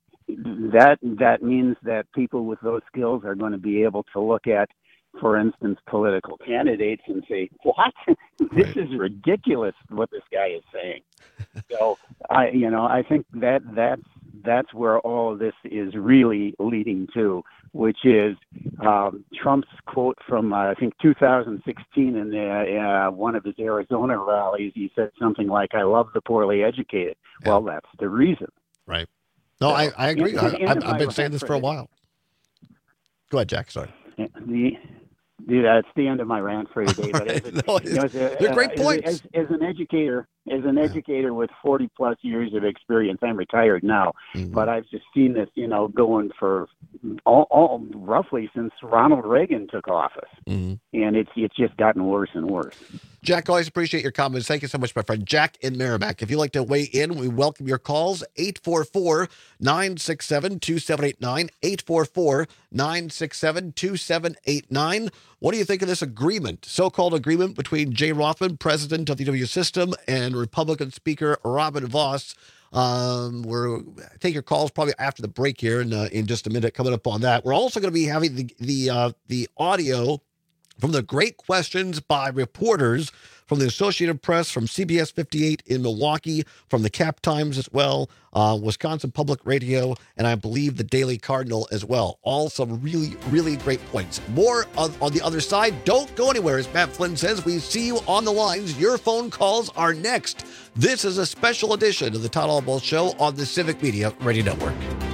[SPEAKER 3] that that means that people with those skills are going to be able to look at, for instance, political candidates and say, what? This right. is ridiculous what this guy is saying. So I, you know, I think that that's, that's where all of this is really leading to, which is um, Trump's quote from, uh, I think, two thousand sixteen in the, uh, one of his Arizona rallies. He said something like, I love the poorly educated. Yeah. Well, that's the reason.
[SPEAKER 16] Right. No, so, I, I agree. I, I've, I've been saying this for a while. Go ahead, Jack. Sorry.
[SPEAKER 3] The, the, that's the end of my rant for today. But
[SPEAKER 16] right.
[SPEAKER 3] as,
[SPEAKER 16] no,
[SPEAKER 3] you know, as a,
[SPEAKER 16] they're great
[SPEAKER 3] uh,
[SPEAKER 16] points.
[SPEAKER 3] As, as, as an educator, as an educator with forty plus years of experience, I'm retired now, mm-hmm. but I've just seen this, you know, going for all, all roughly since Ronald Reagan took office, mm-hmm. and it's it's just gotten worse and worse.
[SPEAKER 16] Jack, always appreciate your comments. Thank you so much, my friend. Jack in Merrimack. If you'd like to weigh in, we welcome your calls. eight four four, nine six seven, two seven eight nine, eight four four, nine six seven, two seven eight nine. What do you think of this agreement, so-called agreement between Jay Rothman, president of the U W system, and Republican Speaker Robin Vos? Um, we're take your calls probably after the break here in, uh, in just a minute, coming up on that. We're also going to be having the, the, uh, the audio from the great questions by reporters from the Associated Press, from C B S fifty-eight in Milwaukee, from the Cap Times as well, uh, Wisconsin Public Radio, and I believe the Daily Cardinal as well. All some really, really great points. More on, on the other side. Don't go anywhere, as Matt Flynn says. We see you on the lines. Your phone calls are next. This is a special edition of the Todd Albaugh Show on the Civic Media Radio Network.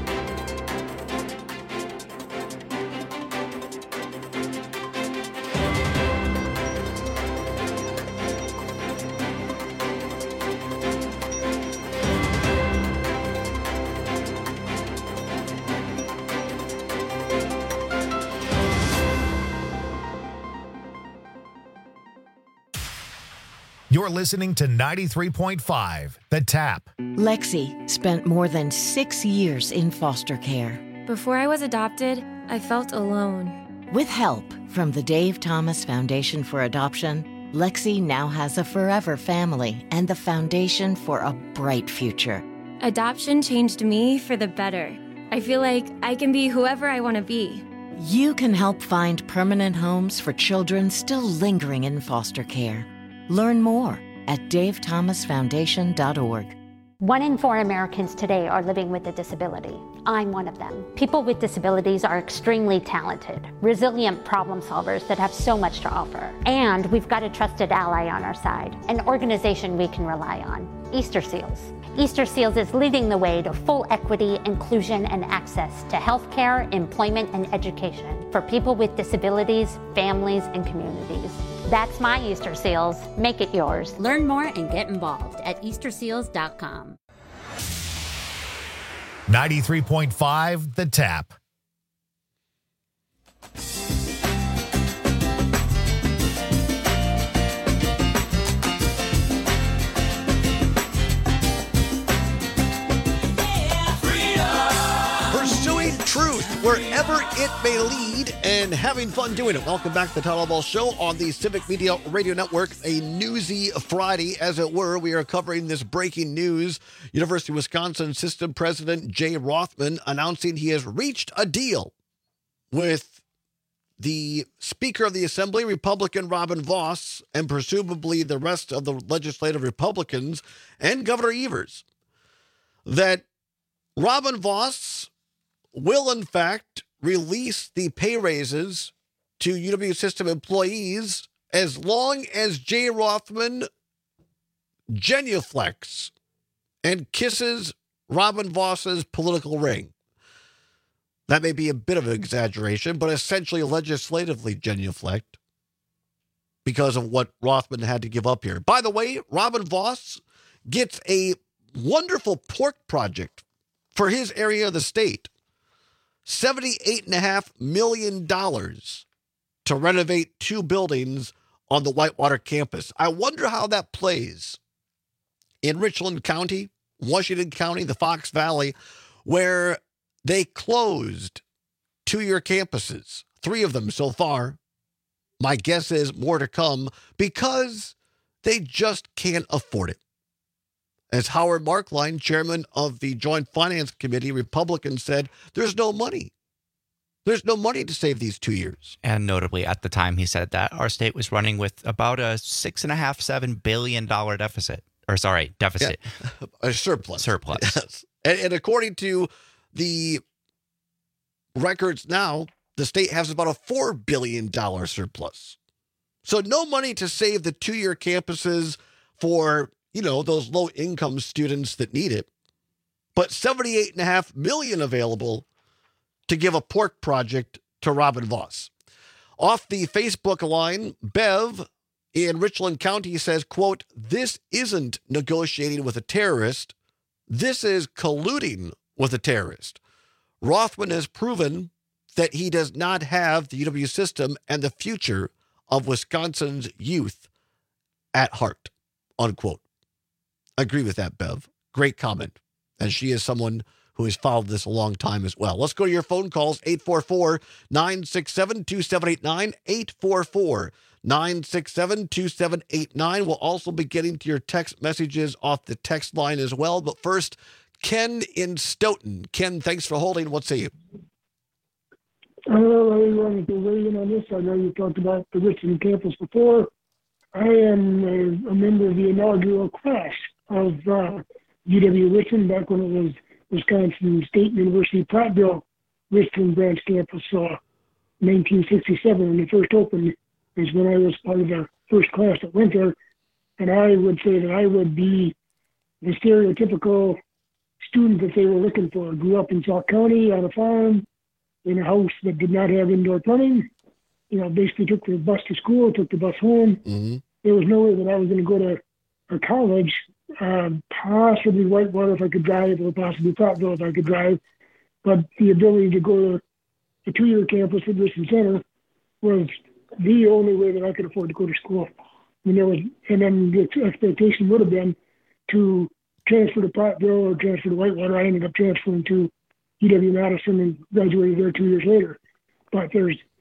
[SPEAKER 2] You're listening to ninety-three point five, The Tap.
[SPEAKER 25] Lexi spent more than six years in foster care.
[SPEAKER 4] Before I was adopted, I felt alone.
[SPEAKER 25] With help from the Dave Thomas Foundation for Adoption, Lexi now has a forever family and the foundation for a bright future.
[SPEAKER 4] Adoption changed me for the better. I feel like I can be whoever I want to be.
[SPEAKER 25] You can help find permanent homes for children still lingering in foster care. Learn more at dave thomas foundation dot org.
[SPEAKER 5] One in four Americans today are living with a disability. I'm one of them. People with disabilities are extremely talented, resilient problem solvers that have so much to offer. And we've got a trusted ally on our side, an organization we can rely on, Easter Seals. Easter Seals is leading the way to full equity, inclusion, and access to healthcare, employment, and education for people with disabilities, families, and communities. That's my Easter Seals. Make it yours.
[SPEAKER 6] Learn more and get involved at easter seals dot com.
[SPEAKER 2] ninety-three point five The Tap.
[SPEAKER 16] Pursuing truth wherever it may lead and having fun doing it. Welcome back to the Todd Ball Show on the Civic Media Radio Network. A newsy Friday, as it were. We are covering this breaking news. University of Wisconsin System President Jay Rothman announcing he has reached a deal with the Speaker of the Assembly, Republican Robin Vos, and presumably the rest of the legislative Republicans and Governor Evers, that Robin Vos will, in fact, release the pay raises to U W System employees as long as Jay Rothman genuflects and kisses Robin Vos's political ring. That may be a bit of an exaggeration, but essentially legislatively genuflect because of what Rothman had to give up here. By the way, Robin Vos gets a wonderful pork project for his area of the state. seventy-eight point five million dollars to renovate two buildings on the Whitewater campus. I wonder how that plays in Richland County, Washington County, the Fox Valley, where they closed two-year campuses, three of them so far. My guess is more to come because they just can't afford it. As Howard Markline, chairman of the Joint Finance Committee, Republican, said, there's no money. There's no money to save these two years.
[SPEAKER 17] And notably, at the time he said that, our state was running with about a six and a half, seven billion dollar deficit. Or sorry, deficit.
[SPEAKER 16] Yeah, a surplus.
[SPEAKER 17] Surplus.
[SPEAKER 16] Yes. And, and according to the records now, the state has about a four billion dollars surplus. So no money to save the two-year campuses for, you know, those low-income students that need it, but seventy-eight point five million dollars available to give a pork project to Robin Vos. Off the Facebook line, Bev in Richland County says, quote, this isn't negotiating with a terrorist. This is colluding with a terrorist. Rothman has proven that he does not have the U W system and the future of Wisconsin's youth at heart, unquote. Agree with that, Bev. Great comment. And she is someone who has followed this a long time as well. Let's go to your phone calls, eight four four, nine six seven, two seven eight nine, eight four four, nine six seven, two seven eight nine. We'll also be getting to your text messages off the text line as well. But first, Ken in Stoughton. Ken, thanks for holding. What say you?
[SPEAKER 7] Hello, I wanted to weigh in on this. I know you talked about the Richmond campus before. I am a, a member of the inaugural class of uh, U W Richmond back when it was Wisconsin State University Prattville Richmond branch campus. Uh, nineteen sixty-seven, when it first opened, is when I was part of the first class that went there. And I would say that I would be the stereotypical student that they were looking for. Grew up in Sauk County on a farm in a house that did not have indoor plumbing. You know, basically took the bus to school, took the bus home.
[SPEAKER 16] Mm-hmm.
[SPEAKER 7] There was no way that I was going to go to a college, uh, possibly Whitewater if I could drive, or possibly Prattville if I could drive. But the ability to go to a two-year campus at Richmond Center was the only way that I could afford to go to school. I mean, there was, and then the expectation would have been to transfer to Prattville or transfer to Whitewater. I ended up transferring to U W Madison and graduated there two years later. But there's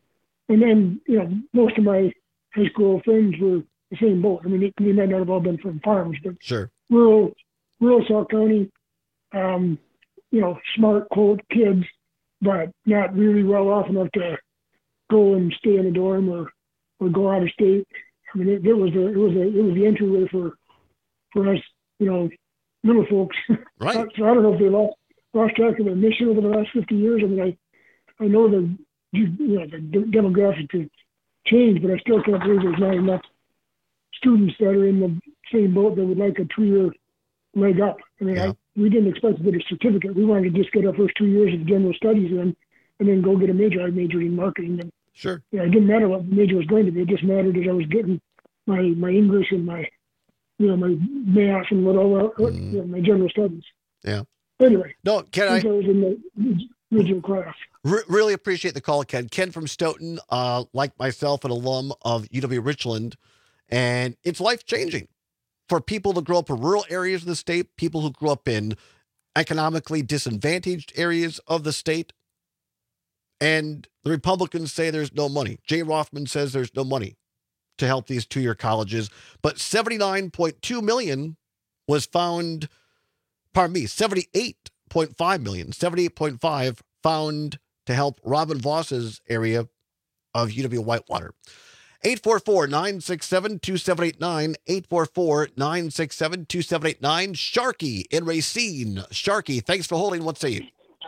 [SPEAKER 7] And then, you know, most of my high school friends were the same boat. I mean, we might not have all been from farms, but
[SPEAKER 16] sure.
[SPEAKER 7] rural, rural Sauk County, um, you know, smart, quote, kids, but not really well off enough to go and stay in a dorm or, or go out of state. I mean, it, it was a, it was a, it was the entryway for, for us, you know, little folks.
[SPEAKER 16] Right.
[SPEAKER 7] So I don't know if they lost, lost track of their mission over the last fifty years. I mean, I, I know the, you know, the demographics have changed, but I still can't believe there's not enough students that are in the same boat that would like a two-year leg up. I mean,
[SPEAKER 16] Yeah.
[SPEAKER 7] I, we didn't expect to get a certificate. We wanted to just get our first two years of general studies in, and then go get a major. I majored in marketing. And,
[SPEAKER 16] Sure.
[SPEAKER 7] yeah, it didn't matter what the major was going to be. It just mattered that I was getting my, my English and my, you know, my math and what all, what,
[SPEAKER 16] Mm.
[SPEAKER 7] you know, my general studies.
[SPEAKER 16] Yeah.
[SPEAKER 7] Anyway.
[SPEAKER 16] No, Ken, I,
[SPEAKER 7] I was in the original class.
[SPEAKER 16] re- really appreciate the call, Ken. Ken from Stoughton, uh, like myself, an alum of U W Richland, and it's life-changing for people to grow up in rural areas of the state, people who grew up in economically disadvantaged areas of the state. And the Republicans say there's no money. Jay Rothman says there's no money to help these two-year colleges. But seventy-nine point two million dollars was found, pardon me, seventy-eight point five million dollars, seventy-eight point five found to help Robin Voss's area of U W Whitewater. eight four four, nine six seven, two seven eight nine, eight four four, nine six seven, two seven eight nine. Sharky in Racine. Sharky, thanks for holding. What say you?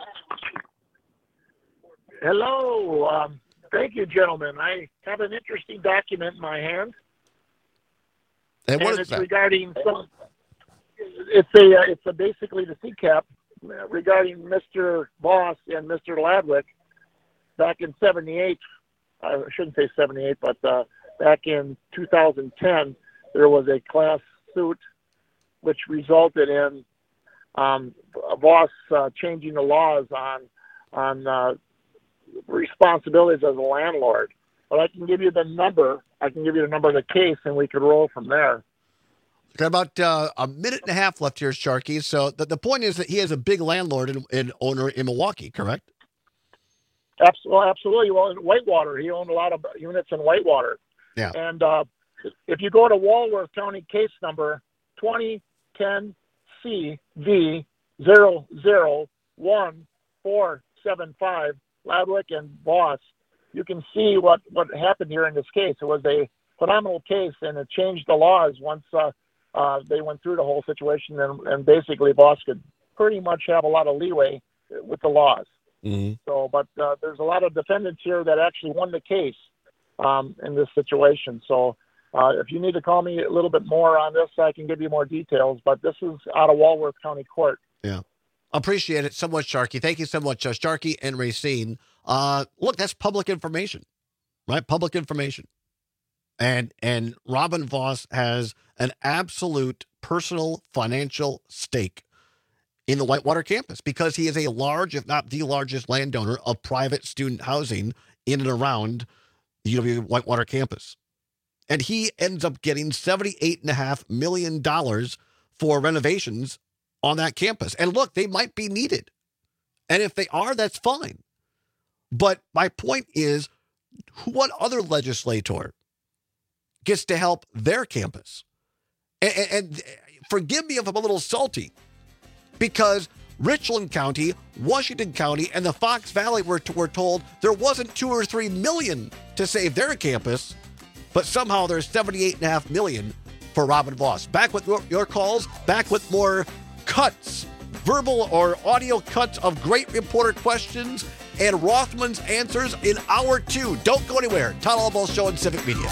[SPEAKER 1] Hello. Um, thank you, gentlemen. I have an interesting document in my hand.
[SPEAKER 16] And what is
[SPEAKER 1] it's
[SPEAKER 16] that?
[SPEAKER 1] regarding some, it's a, uh, it's a basically the C CAP uh, regarding Mister Voss and Mister Ladwick back in seventy-eight. I shouldn't say seventy-eight, but uh, back in two thousand ten, there was a class suit which resulted in um, Voss uh, changing the laws on on uh, responsibilities as a landlord. But I can give you the number. I can give you the number of the case, and we could roll from there.
[SPEAKER 16] Got about uh, a minute and a half left here, Sharky. So the, the point is that he has a big landlord and, and owner in Milwaukee, correct?
[SPEAKER 1] Absolutely, absolutely. Well, in Whitewater, he owned a lot of units in Whitewater.
[SPEAKER 16] Yeah.
[SPEAKER 1] And uh, if you go to Walworth County case number twenty ten C V zero zero one four seven five, Ladwick and Voss, you can see what, what happened here in this case. It was a phenomenal case, and it changed the laws once uh, uh, they went through the whole situation, and, and basically Voss could pretty much have a lot of leeway with the laws.
[SPEAKER 16] Mm-hmm.
[SPEAKER 1] So, but uh, there's a lot of defendants here that actually won the case um, in this situation. So uh, if you need to call me a little bit more on this, I can give you more details, but this is out of Walworth County Court.
[SPEAKER 16] Yeah. Appreciate it so much, Sharky. Thank you so much, uh, Sharky and Racine. Uh, look, that's public information, right? Public information. And and Robin Voss has an absolute personal financial stake in the Whitewater campus because he is a large, if not the largest landowner of private student housing in and around the U W Whitewater campus. And he ends up getting seventy-eight point five million dollars for renovations on that campus. And look, they might be needed. And if they are, that's fine. But my point is, what other legislator gets to help their campus? And, and, and forgive me if I'm a little salty, because Richland County, Washington County, and the Fox Valley were, were told there wasn't two or three million to save their campus, but somehow there's seventy-eight point five million for Robin Voss. Back with your, your calls, back with more cuts, verbal or audio cuts of great reporter questions and Rothman's answers in hour two. Don't go anywhere. Todd Albaugh Show on Civic Media.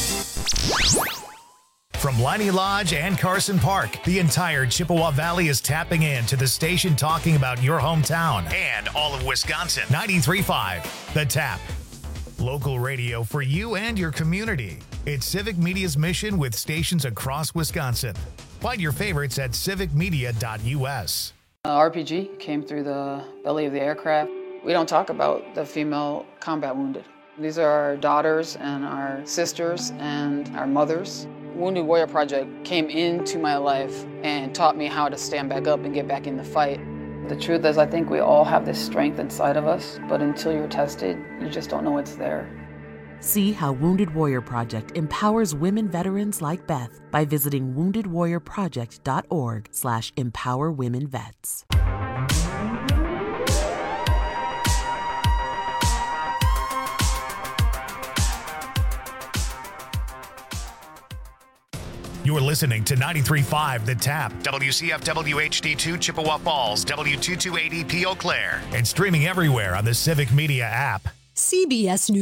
[SPEAKER 2] From Liney Lodge and Carson Park, the entire Chippewa Valley is tapping in to the station talking about your hometown and all of Wisconsin. ninety-three point five, The Tap. Local radio for you and your community. It's Civic Media's mission with stations across Wisconsin. Find your favorites at civic media dot u s.
[SPEAKER 10] Uh, R P G came through the belly of the aircraft. We don't talk about the female combat wounded. These are our daughters and our sisters and our mothers. Wounded Warrior Project came into my life and taught me how to stand back up and get back in the fight. The truth is, I think we all have this strength inside of us, but until you're tested, you just don't know it's there.
[SPEAKER 8] See how Wounded Warrior Project empowers women veterans like Beth by visiting wounded warrior project dot org slash empower women vets.
[SPEAKER 2] You're listening to ninety-three point five The Tap, W C F W H D two Chippewa Falls, W two two eight E P Eau Claire, and streaming everywhere on the Civic Media app.
[SPEAKER 11] C B S News.